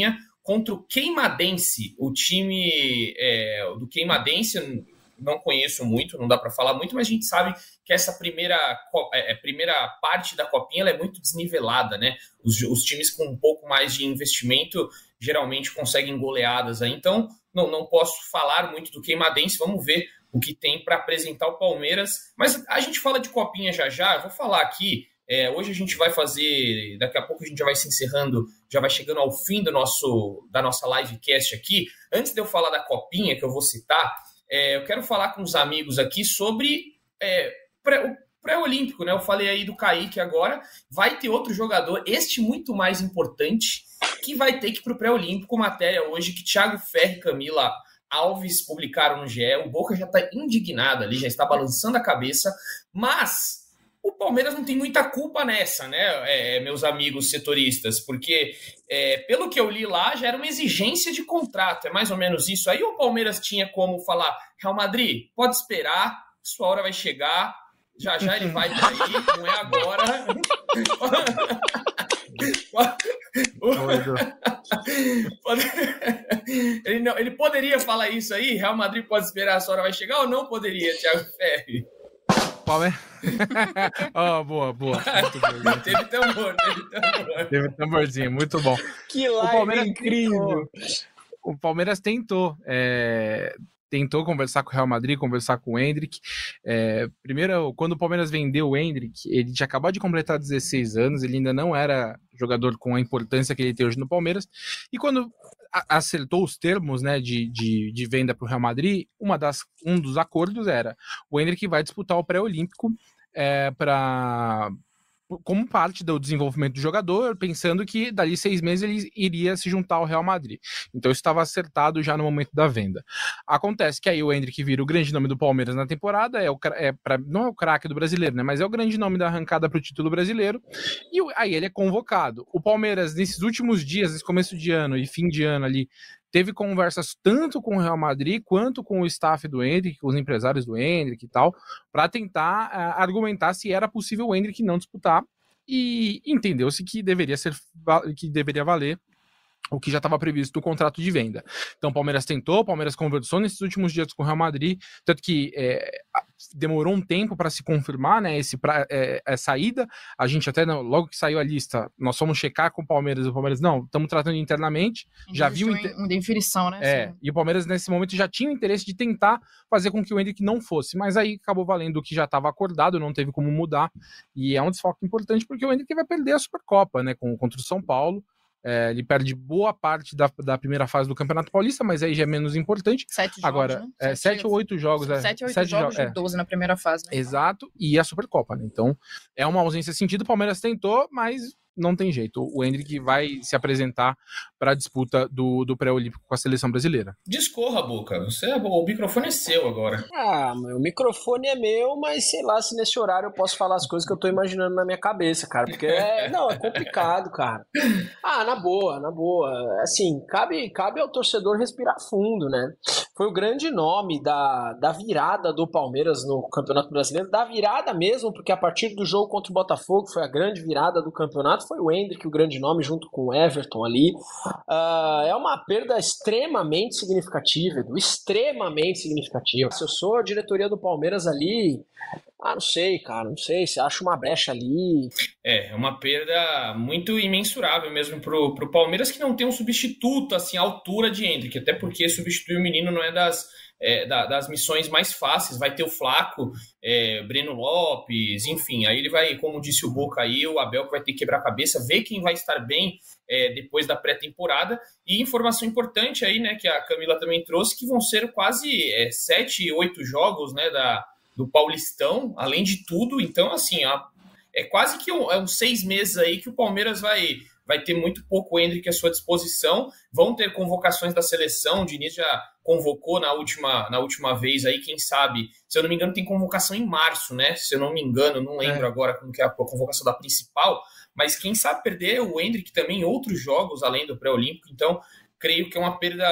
contra o Queimadense, o time é, do Queimadense. Não conheço muito, não dá para falar muito, mas a gente sabe que essa primeira, é, primeira parte da Copinha ela é muito desnivelada, né? Os, os times com um pouco mais de investimento geralmente conseguem goleadas aí. Então, não, não posso falar muito do Queimadense. Vamos ver o que tem para apresentar o Palmeiras. Mas a gente fala de Copinha já já. Eu vou falar aqui. É, hoje a gente vai fazer, daqui a pouco a gente já vai se encerrando, já vai chegando ao fim do nosso, da nossa livecast aqui. Antes de eu falar da Copinha, que eu vou citar, É, eu quero falar com os amigos aqui sobre é, pré, o pré-olímpico, né? Eu falei aí do Kaique agora, vai ter outro jogador, este muito mais importante, que vai ter que ir para o pré-olímpico. Matéria hoje que Thiago Ferri e Camila Alves publicaram no G E, o Boca já está indignado ali, já está balançando a cabeça, mas o Palmeiras não tem muita culpa nessa, né, é, meus amigos setoristas, porque é, pelo que eu li lá, já era uma exigência de contrato, é mais ou menos isso. Aí o Palmeiras tinha como falar, Real Madrid, pode esperar, sua hora vai chegar, já já ele vai estar aí, não é agora. ele, não, ele poderia falar isso aí, Real Madrid pode esperar, sua hora vai chegar, ou não poderia, Thiago Ferri? Palmeiras. Oh, boa, boa. Muito bom, muito teve tambor, teve tambor. Teve tamborzinho, muito bom. Que live incrível. Tentou, o Palmeiras tentou. É, tentou conversar com o Real Madrid, conversar com o Endrick. É, primeiro, quando o Palmeiras vendeu o Endrick, ele tinha acabado de completar dezesseis anos, ele ainda não era jogador com a importância que ele tem hoje no Palmeiras. E quando acertou os termos, né, de, de, de venda para o Real Madrid, uma das, um dos acordos era o Endrick vai disputar o pré-olímpico é, para como parte do desenvolvimento do jogador, pensando que dali seis meses ele iria se juntar ao Real Madrid. Então isso estava acertado já no momento da venda. Acontece que aí o Endrick vira o grande nome do Palmeiras na temporada, é o, é pra, não é o craque do brasileiro, né, mas é o grande nome da arrancada para o título brasileiro, e aí ele é convocado. O Palmeiras, nesses últimos dias, nesse começo de ano e fim de ano ali, teve conversas tanto com o Real Madrid quanto com o staff do Endrick, com os empresários do Endrick e tal, para tentar uh, argumentar se era possível o Endrick não disputar, e entendeu-se que deveria ser que deveria valer o que já estava previsto no contrato de venda. Então o Palmeiras tentou, o Palmeiras conversou nesses últimos dias com o Real Madrid, tanto que é, demorou um tempo para se confirmar, né, esse, pra, é, essa ida. A gente até, não, logo que saiu a lista, nós fomos checar com o Palmeiras, o Palmeiras, não, estamos tratando internamente, já viu... Inter... Uma definição, né? É, Sim. E o Palmeiras nesse momento já tinha o interesse de tentar fazer com que o Endrick não fosse, mas aí acabou valendo o que já estava acordado, não teve como mudar, e é um desfoque importante porque o Endrick vai perder a Supercopa, né, com, contra o São Paulo. É, ele perde boa parte da, da primeira fase do Campeonato Paulista, mas aí já é menos importante. Sete jogos, Agora, né? é, sete, sete ou oito jogos. Sete ou oito jogos jo- de doze na primeira fase. Né? Exato, e a Supercopa, né? Então, é uma ausência sentido. O Palmeiras tentou, mas não tem jeito. O Endrick vai se apresentar para a disputa do, do pré-olímpico com a seleção brasileira. Discorra, Boca. Você, o microfone é seu agora. Ah, o microfone é meu, mas sei lá se nesse horário eu posso falar as coisas que eu tô imaginando na minha cabeça, cara. Porque é, não, é complicado, cara. Ah, na boa, na boa. Assim, cabe, cabe ao torcedor respirar fundo, né? Foi o grande nome da, da virada do Palmeiras no Campeonato Brasileiro. Da virada mesmo, porque a partir do jogo contra o Botafogo foi a grande virada do campeonato. Foi o Endrick, o grande nome, junto com o Everton ali. Uh, é uma perda extremamente significativa, Edu, extremamente significativa. Se eu sou a diretoria do Palmeiras ali, ah, não sei, cara, não sei, você acha uma brecha ali. É, é uma perda muito imensurável mesmo pro, pro Palmeiras, que não tem um substituto, assim, à altura de Endrick, até porque substituir o menino não é das... É, da, das missões mais fáceis. Vai ter o Flaco, é, Breno Lopes, enfim, aí ele vai, como disse o Boca aí, o Abel que vai ter que quebrar a cabeça, ver quem vai estar bem é, depois da pré-temporada. E informação importante aí, né, que a Camila também trouxe, que vão ser quase é, sete, oito jogos, né, da, do Paulistão, além de tudo. Então, assim, ó, é quase que um, é uns seis meses aí que o Palmeiras vai... vai ter muito pouco Endrick à sua disposição, vão ter convocações da seleção, o Diniz já convocou na última, na última vez aí, quem sabe, se eu não me engano tem convocação em março, né, se eu não me engano, não lembro é. agora como que é a convocação da principal, mas quem sabe perder o Endrick também em outros jogos além do pré-olímpico, então creio que é uma perda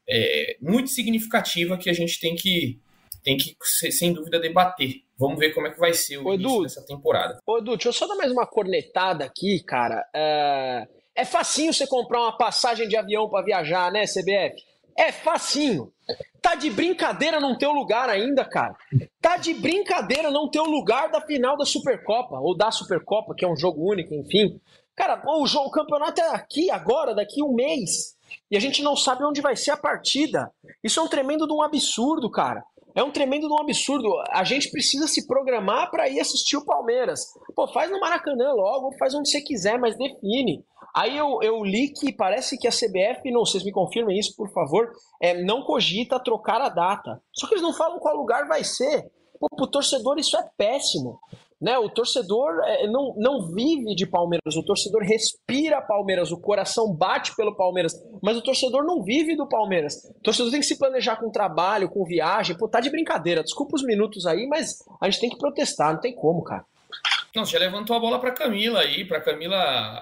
é, muito significativa que a gente tem que tem que, sem dúvida, debater. Vamos ver como é que vai ser o Ô, início Edu, dessa temporada. Ô, Edu, deixa eu só dar mais uma cornetada aqui, cara. É, É facinho você comprar uma passagem de avião para viajar, né, C B F? É facinho. Tá de brincadeira não ter o lugar ainda, cara. Tá de brincadeira não ter o lugar da final da Supercopa, ou da Supercopa, que é um jogo único, enfim. Cara, o, jogo, o campeonato é aqui, agora, daqui um mês. E a gente não sabe onde vai ser a partida. Isso é um tremendo de um absurdo, cara. É um tremendo de um absurdo. A gente precisa se programar para ir assistir o Palmeiras. Pô, faz no Maracanã logo, faz onde você quiser, mas define. Aí eu, eu li que parece que a C B F, não, vocês me confirmem isso, por favor, é, não cogita trocar a data. Só que eles não falam qual lugar vai ser. Pô, pro torcedor isso é péssimo. Né? O torcedor é, não, não vive de Palmeiras, o torcedor respira Palmeiras, o coração bate pelo Palmeiras, mas o torcedor não vive do Palmeiras. O torcedor tem que se planejar com trabalho, com viagem. Pô, tá de brincadeira, desculpa os minutos aí, mas a gente tem que protestar, não tem como, cara. Não, você já levantou a bola para Camila aí, para Camila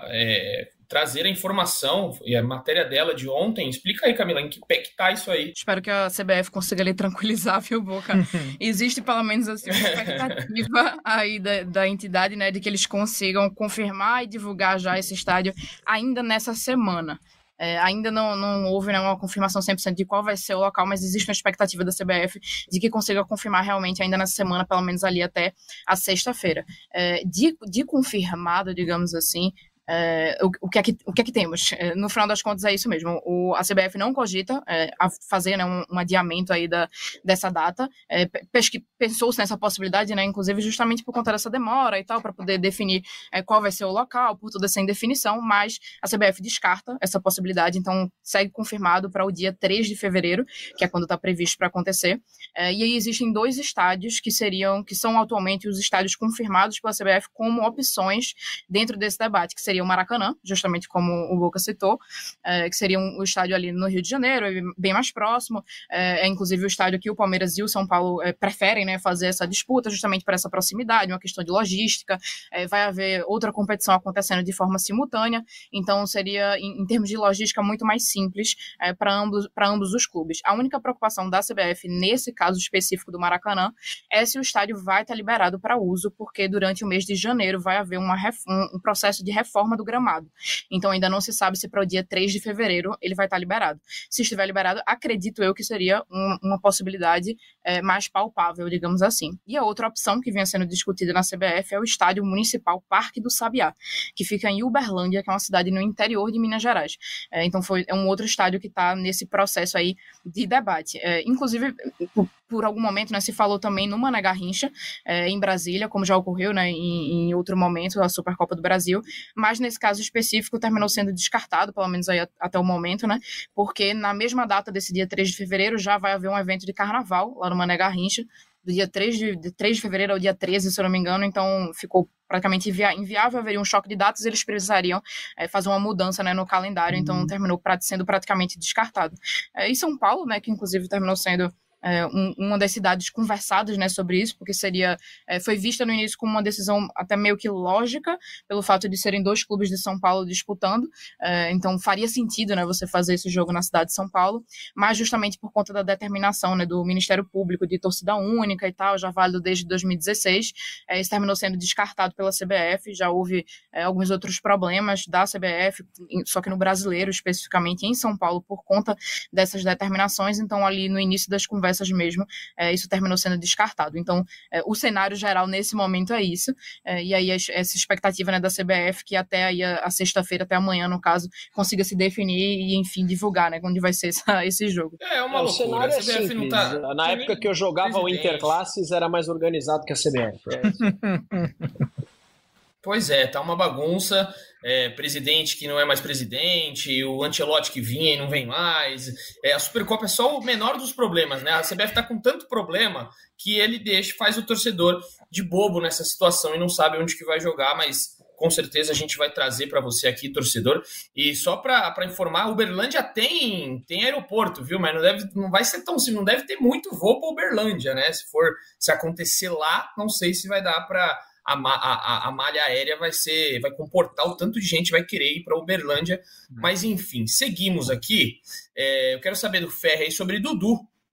é, trazer a informação e a matéria dela de ontem. Explica aí, Camila, em que pé que tá isso aí? Espero que a C B F consiga lhe tranquilizar, viu, Boca? Existe pelo menos assim, uma expectativa aí da, da entidade, né, de que eles consigam confirmar e divulgar já esse estádio ainda nessa semana. É, ainda não, não houve, né, uma confirmação cem por cento de qual vai ser o local, mas existe uma expectativa da C B F de que consiga confirmar realmente ainda nessa semana, pelo menos ali até a sexta-feira. É, de, de confirmado, digamos assim, É, o, o, que é que, o que é que temos? É, no final das contas é isso mesmo, o, a C B F não cogita é, a fazer, né, um, um adiamento aí da, dessa data, é, pensou-se nessa possibilidade, né, inclusive justamente por conta dessa demora e tal, para poder definir é, qual vai ser o local, por toda essa indefinição, mas a C B F descarta essa possibilidade, então segue confirmado para o dia três de fevereiro, que é quando está previsto para acontecer, é, e aí existem dois estádios que seriam, que são atualmente os estádios confirmados pela C B F como opções dentro desse debate, que seria o Maracanã, justamente como o Boca citou, é, que seria um, o estádio ali no Rio de Janeiro, bem mais próximo, é, é inclusive o estádio que o Palmeiras e o São Paulo é, preferem, né, fazer essa disputa, justamente por essa proximidade, uma questão de logística, é, vai haver outra competição acontecendo de forma simultânea, então seria, em, em termos de logística, muito mais simples é, para ambos, para ambos os clubes. A única preocupação da C B F, nesse caso específico do Maracanã, é se o estádio vai estar liberado para uso, porque durante o mês de janeiro vai haver uma, um, um processo de reforma do gramado. Então ainda não se sabe se para o dia três de fevereiro ele vai estar liberado. Se estiver liberado, acredito eu que seria um, uma possibilidade é, mais palpável, digamos assim. E a outra opção que vinha sendo discutida na C B F é o Estádio Municipal Parque do Sabiá, que fica em Uberlândia, que é uma cidade no interior de Minas Gerais. É, então foi, é um outro estádio que está nesse processo aí de debate. É, inclusive, por, por algum momento, né, se falou também no Mané Garrincha, é, em Brasília, como já ocorreu, né, em, em outro momento, a Supercopa do Brasil, mas nesse caso específico terminou sendo descartado, pelo menos aí até o momento, né, porque na mesma data desse dia três de fevereiro já vai haver um evento de carnaval lá no Mané Garrincha, do dia três de, de, três de fevereiro ao dia treze, se eu não me engano, então ficou praticamente invia- inviável, haveria um choque de datas, eles precisariam é, fazer uma mudança, né, no calendário, então terminou prat- sendo praticamente descartado. É, e São Paulo, né, que inclusive terminou sendo É, um, uma das cidades conversadas, né, sobre isso, porque seria, é, foi vista no início como uma decisão até meio que lógica, pelo fato de serem dois clubes de São Paulo disputando, é, então faria sentido, né, você fazer esse jogo na cidade de São Paulo, mas justamente por conta da determinação, né, do Ministério Público de torcida única e tal, já válido desde dois mil e dezesseis, é, isso terminou sendo descartado pela C B F, já houve é, alguns outros problemas da C B F, só que no brasileiro, especificamente em São Paulo, por conta dessas determinações, então ali no início das conversas mesmo, é, isso terminou sendo descartado. Então, é, o cenário geral nesse momento é isso, é, e aí essa expectativa, né, da C B F que até aí a, a sexta-feira, até amanhã, no caso, consiga se definir e, enfim, divulgar, né, onde vai ser essa, esse jogo. É uma é, loucura. O cenário a C B F é não tá... Na época que eu jogava o Interclasses, era mais organizado que a C B F. É Pois é, tá uma bagunça, é, presidente que não é mais presidente, o Ancelotti que vinha e não vem mais, é, a Supercopa é só o menor dos problemas, né? A C B F tá com tanto problema que ele deixa, faz o torcedor de bobo nessa situação e não sabe onde que vai jogar, mas com certeza a gente vai trazer para você aqui, torcedor. E só para informar, Uberlândia tem, tem aeroporto, viu? Mas não, deve, não vai ser tão, não deve ter muito voo para Uberlândia, né? Se for, se acontecer lá, não sei se vai dar para A, a, a malha aérea vai ser, vai comportar o tanto de gente que vai querer ir para Uberlândia, mas enfim, seguimos aqui. É, eu quero saber do Ferri aí sobre Dudu,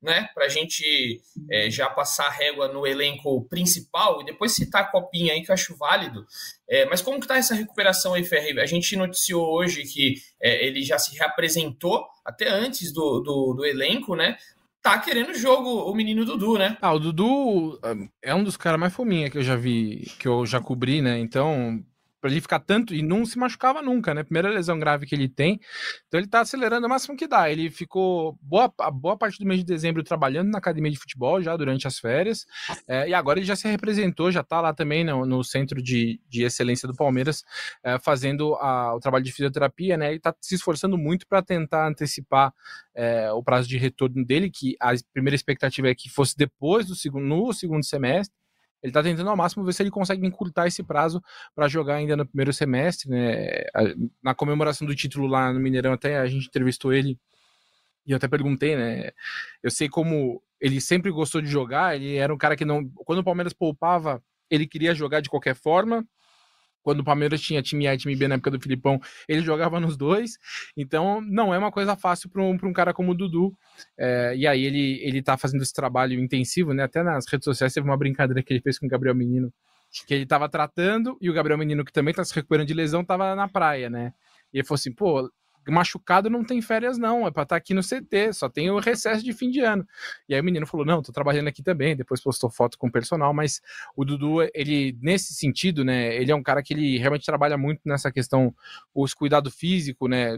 né, para a gente é, já passar a régua no elenco principal e depois citar a copinha aí que eu acho válido. É, mas como que tá essa recuperação aí, Ferri? A gente noticiou hoje que é, ele já se reapresentou até antes do, do, do elenco, né? Tá querendo jogo o menino Dudu, né? Ah, o Dudu é um dos caras mais fominha que eu já vi, que eu já cobri, né? Então, pra ele ficar tanto, e não se machucava nunca, né? Primeira lesão grave que ele tem, então ele tá acelerando o máximo que dá. Ele ficou boa, boa parte do mês de dezembro trabalhando na academia de futebol já durante as férias, é, e agora ele já se representou, já tá lá também no, no centro de, de excelência do Palmeiras, é, fazendo a, o trabalho de fisioterapia, né? Ele tá se esforçando muito para tentar antecipar é, o prazo de retorno dele, que a primeira expectativa é que fosse depois do segundo, no segundo semestre. Ele está tentando ao máximo ver se ele consegue encurtar esse prazo para jogar ainda no primeiro semestre, né? Na comemoração do título lá no Mineirão, até a gente entrevistou ele e eu até perguntei, né? Eu sei como ele sempre gostou de jogar, ele era um cara que não... Quando o Palmeiras poupava, ele queria jogar de qualquer forma. Quando o Palmeiras tinha time A e time B na época do Filipão, ele jogava nos dois. Então, não é uma coisa fácil para um, para um cara como o Dudu. É, e aí ele, ele tá fazendo esse trabalho intensivo, né? Até nas redes sociais teve uma brincadeira que ele fez com o Gabriel Menino, que ele tava tratando, e o Gabriel Menino, que também tá se recuperando de lesão, tava na praia, né? E ele falou assim, pô... machucado não tem férias não, é pra estar aqui no C T, só tem o recesso de fim de ano. E aí o menino falou, não, tô trabalhando aqui também, depois postou foto com o personal, mas o Dudu, ele, nesse sentido, né, ele é um cara que ele realmente trabalha muito nessa questão, os cuidado físico, né,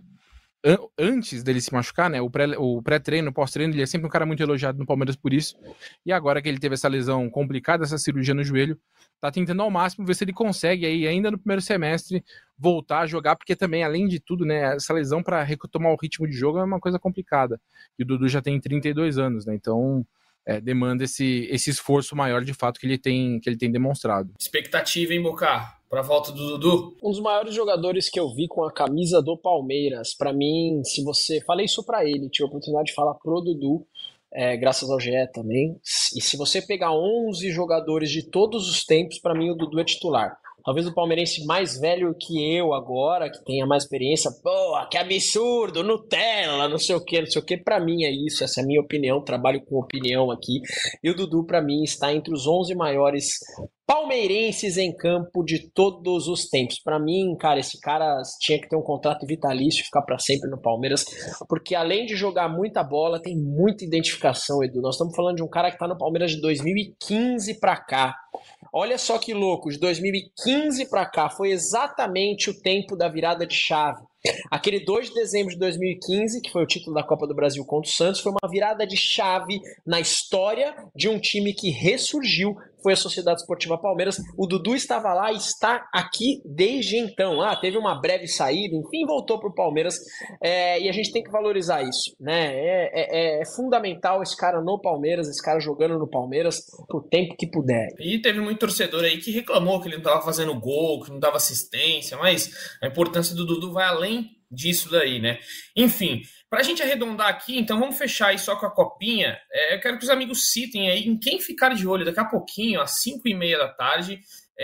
antes dele se machucar, né, o, pré, o pré-treino, o pós-treino, ele é sempre um cara muito elogiado no Palmeiras por isso, e agora que ele teve essa lesão complicada, essa cirurgia no joelho, tá tentando ao máximo ver se ele consegue aí, ainda no primeiro semestre, voltar a jogar, porque também, além de tudo, né, essa lesão para retomar o ritmo de jogo é uma coisa complicada, e o Dudu já tem trinta e dois anos, né, então é, demanda esse, esse esforço maior, de fato, que ele tem, que ele tem demonstrado. Expectativa, hein, Boca? Para a volta do Dudu? Um dos maiores jogadores que eu vi com a camisa do Palmeiras, para mim, se você... Falei isso para ele, tive a oportunidade de falar pro Dudu, é, graças ao G E também, e se você pegar onze jogadores de todos os tempos, para mim o Dudu é titular. Talvez o palmeirense mais velho que eu agora, que tenha mais experiência, pô, que absurdo, Nutella, não sei o que, não sei o que, pra mim é isso, essa é a minha opinião, trabalho com opinião aqui, e o Dudu pra mim está entre os onze maiores palmeirenses em campo de todos os tempos. Pra mim, cara, esse cara tinha que ter um contrato vitalício e ficar pra sempre no Palmeiras, porque além de jogar muita bola, tem muita identificação, Edu. Nós estamos falando de um cara que tá no Palmeiras de dois mil e quinze pra cá. Olha só que louco, de dois mil e quinze pra cá foi exatamente o tempo da virada de chave. Aquele dois de dezembro de dois mil e quinze, que foi o título da Copa do Brasil contra o Santos, foi uma virada de chave na história de um time que ressurgiu, foi a Sociedade Esportiva Palmeiras. O Dudu estava lá e está aqui desde então. Ah, teve uma breve saída, enfim, voltou para o Palmeiras, é, e a gente tem que valorizar isso, né? É, é, é fundamental esse cara no Palmeiras, esse cara jogando no Palmeiras pro tempo que puder. E teve muito torcedor aí que reclamou que ele não estava fazendo gol, que não dava assistência, mas a importância do Dudu vai além disso daí, né? Enfim, pra gente arredondar aqui, então vamos fechar aí só com a copinha. É, eu quero que os amigos citem aí em quem ficar de olho daqui a pouquinho, às cinco e meia da tarde,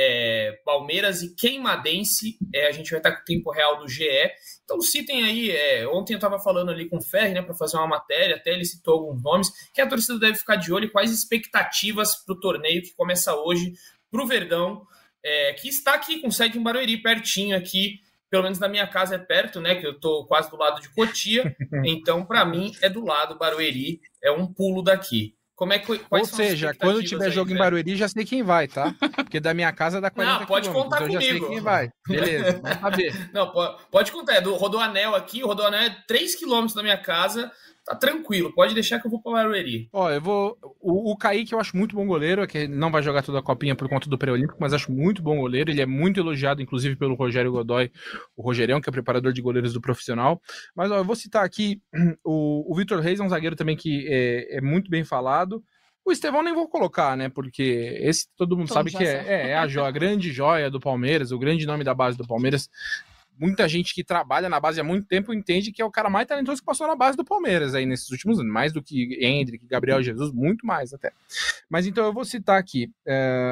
é, Palmeiras e Queimadense, é, a gente vai estar com o tempo real do G E. Então citem aí, é, ontem eu estava falando ali com o Ferri, né, para fazer uma matéria, até ele citou alguns nomes, que a torcida deve ficar de olho e quais expectativas para o torneio que começa hoje para o Verdão, é, que está aqui com sede em Barueri, pertinho aqui, pelo menos na minha casa é perto, né, que eu tô quase do lado de Cotia, então para mim é do lado, Barueri é um pulo daqui. Como é que, Ou seja, quando tiver jogo aí, em Barueri, já sei quem vai, tá? Porque da minha casa dá quarenta Não, pode quilômetros, contar então comigo. Já sei quem vai. Beleza, vamos saber. Não, pode, pode contar, é do Rodoanel aqui, o Rodoanel é três quilômetros da minha casa, tá tranquilo, pode deixar que eu vou pra Barueri. Ó, eu vou... O, o Kaique eu acho muito bom goleiro, que não vai jogar toda a copinha por conta do pré-olímpico, mas acho muito bom goleiro, ele é muito elogiado, inclusive, pelo Rogério Godoy, o Rogerião, que é preparador de goleiros do profissional. Mas, ó, eu vou citar aqui o, o Vitor Reis, é um zagueiro também que é, é muito bem falado. O Estevão nem vou colocar, né, porque esse todo mundo Tom sabe que é, é, é a, joia, a grande joia do Palmeiras, o grande nome da base do Palmeiras. Muita gente que trabalha na base há muito tempo entende que é o cara mais talentoso que passou na base do Palmeiras aí nesses últimos anos, mais do que Hendrick, Gabriel Jesus, muito mais até. Mas então eu vou citar aqui, é,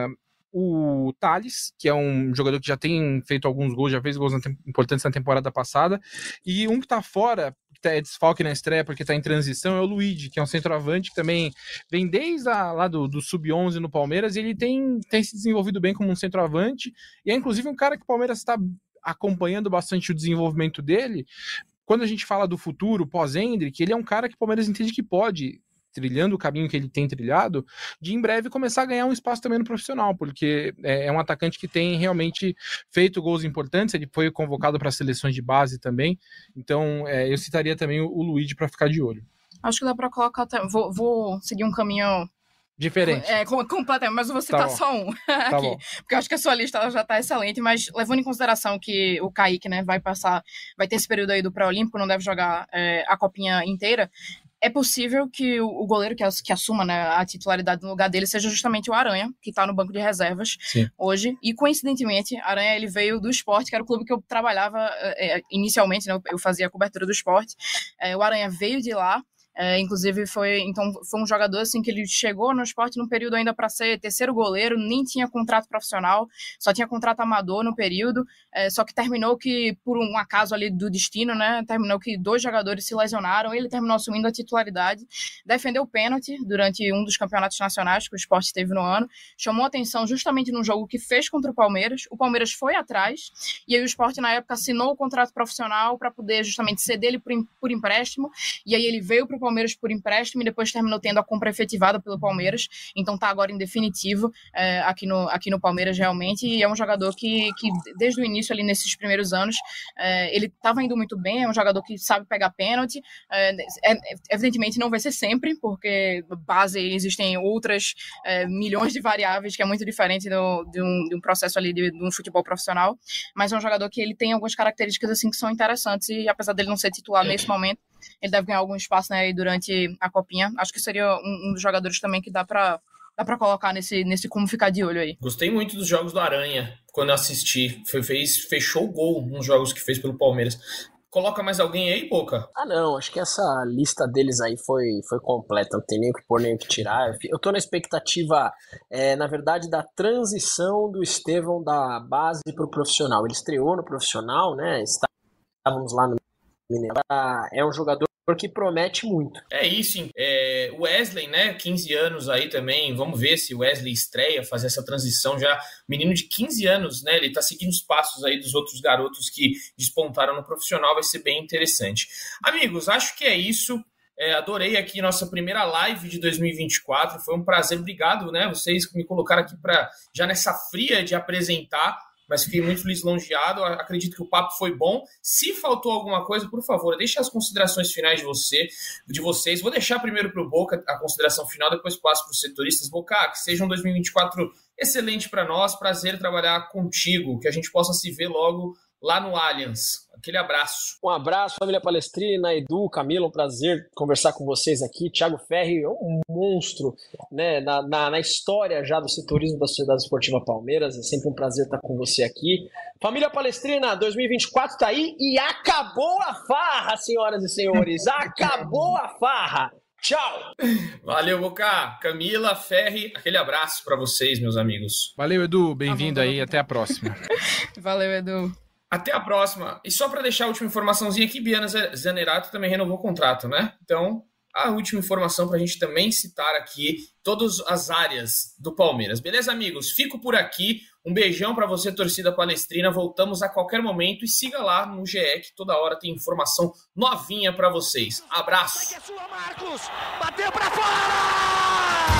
o Thales, que é um jogador que já tem feito alguns gols, já fez gols importantes na temporada passada, e um que tá fora, que é desfalque na estreia porque tá em transição, é o Luigi, que é um centroavante que também vem desde a, lá do, do sub onze no Palmeiras, e ele tem, tem se desenvolvido bem como um centroavante, e é inclusive um cara que o Palmeiras está acompanhando bastante o desenvolvimento dele. Quando a gente fala do futuro pós-Endrick, ele é um cara que o Palmeiras entende que pode, trilhando o caminho que ele tem trilhado, de em breve começar a ganhar um espaço também no profissional, porque é um atacante que tem realmente feito gols importantes, ele foi convocado para seleções de base também, então é, eu citaria também o, o Luigi para ficar de olho. Acho que dá para colocar, vou, vou seguir um caminho diferente. É, completamente, mas eu vou citar tá só um tá aqui, porque eu acho que a sua lista ela já tá excelente, mas levando em consideração que o Kaique, né, vai passar, vai ter esse período aí do pré-olímpico, não deve jogar é, a copinha inteira, é possível que o goleiro que, que assuma, né, a titularidade no lugar dele seja justamente o Aranha, que está no banco de reservas Sim. hoje. E, coincidentemente, Aranha ele veio do Sport, que era o clube que eu trabalhava é, inicialmente, né, eu fazia a cobertura do Sport. É, o Aranha veio de lá. É, inclusive foi, então, foi um jogador assim, que ele chegou no Sport num período ainda para ser terceiro goleiro, nem tinha contrato profissional, só tinha contrato amador no período, é, só que terminou que, por um acaso ali do destino, né, terminou que dois jogadores se lesionaram, ele terminou assumindo a titularidade, defendeu o pênalti durante um dos campeonatos nacionais que o Sport teve no ano, chamou atenção justamente num jogo que fez contra o Palmeiras, o Palmeiras foi atrás, e aí o Sport na época assinou o contrato profissional para poder justamente ceder ele por, por empréstimo, e aí ele veio para o Palmeiras por empréstimo e depois terminou tendo a compra efetivada pelo Palmeiras, então tá agora em definitivo é, aqui, no, aqui no Palmeiras realmente, e é um jogador que, que desde o início ali nesses primeiros anos é, ele estava indo muito bem, é um jogador que sabe pegar pênalti, é, é, evidentemente não vai ser sempre, porque base existem outras é, milhões de variáveis que é muito diferente do, de, um, de um processo ali de, de um futebol profissional, mas é um jogador que ele tem algumas características assim que são interessantes e apesar dele não ser titular nesse momento, ele deve ganhar algum espaço, né, durante a copinha. Acho que seria um, um dos jogadores também que dá pra, dá pra colocar nesse, nesse como ficar de olho aí. Gostei muito dos jogos do Aranha, quando eu assisti. Foi, fez, fechou o gol nos jogos que fez pelo Palmeiras. Coloca mais alguém aí, Boca? Ah, não. Acho que essa lista deles aí foi, foi completa. Não tem nem o que pôr, nem o que tirar. Eu tô na expectativa, é, na verdade, da transição do Estevão da base pro profissional. Ele estreou no profissional, né? Estávamos lá no Mineiro. É um jogador que promete muito. É isso, é, Wesley, né, quinze anos aí também, vamos ver se o Wesley estreia, fazer essa transição já, menino de quinze anos, né, ele tá seguindo os passos aí dos outros garotos que despontaram no profissional, vai ser bem interessante. Amigos, acho que é isso, é, adorei aqui nossa primeira live de dois mil e vinte e quatro, foi um prazer, obrigado, né, vocês que me colocaram aqui para já nessa fria de apresentar, mas fiquei muito lisonjeado, acredito que o papo foi bom. Se faltou alguma coisa, por favor, deixe as considerações finais de você, de vocês. Vou deixar primeiro para o Boca a consideração final, depois passo para os setoristas. Boca, que seja um dois mil e vinte e quatro excelente para nós, prazer trabalhar contigo, que a gente possa se ver logo lá no Allianz. Aquele abraço. Um abraço, família Palestrina, Edu, Camila, um prazer conversar com vocês aqui. Thiago Ferri é um monstro, né, na, na, na história já do setorismo da Sociedade Esportiva Palmeiras. É sempre um prazer estar com você aqui. Família Palestrina, dois mil e vinte e quatro tá aí e acabou a farra, senhoras e senhores. Acabou a farra. Tchau! Valeu, Boca. Camila, Ferri, aquele abraço para vocês, meus amigos. Valeu, Edu. Bem-vindo aí. Até a próxima. Valeu, Edu. Até a próxima. E só para deixar a última informaçãozinha aqui, Biana Zanerato também renovou o contrato, né? Então, a última informação para a gente também citar aqui todas as áreas do Palmeiras. Beleza, amigos? Fico por aqui. Um beijão para você, torcida palestrina. Voltamos a qualquer momento e siga lá no G E, que toda hora tem informação novinha para vocês. Abraço! Bateu para fora!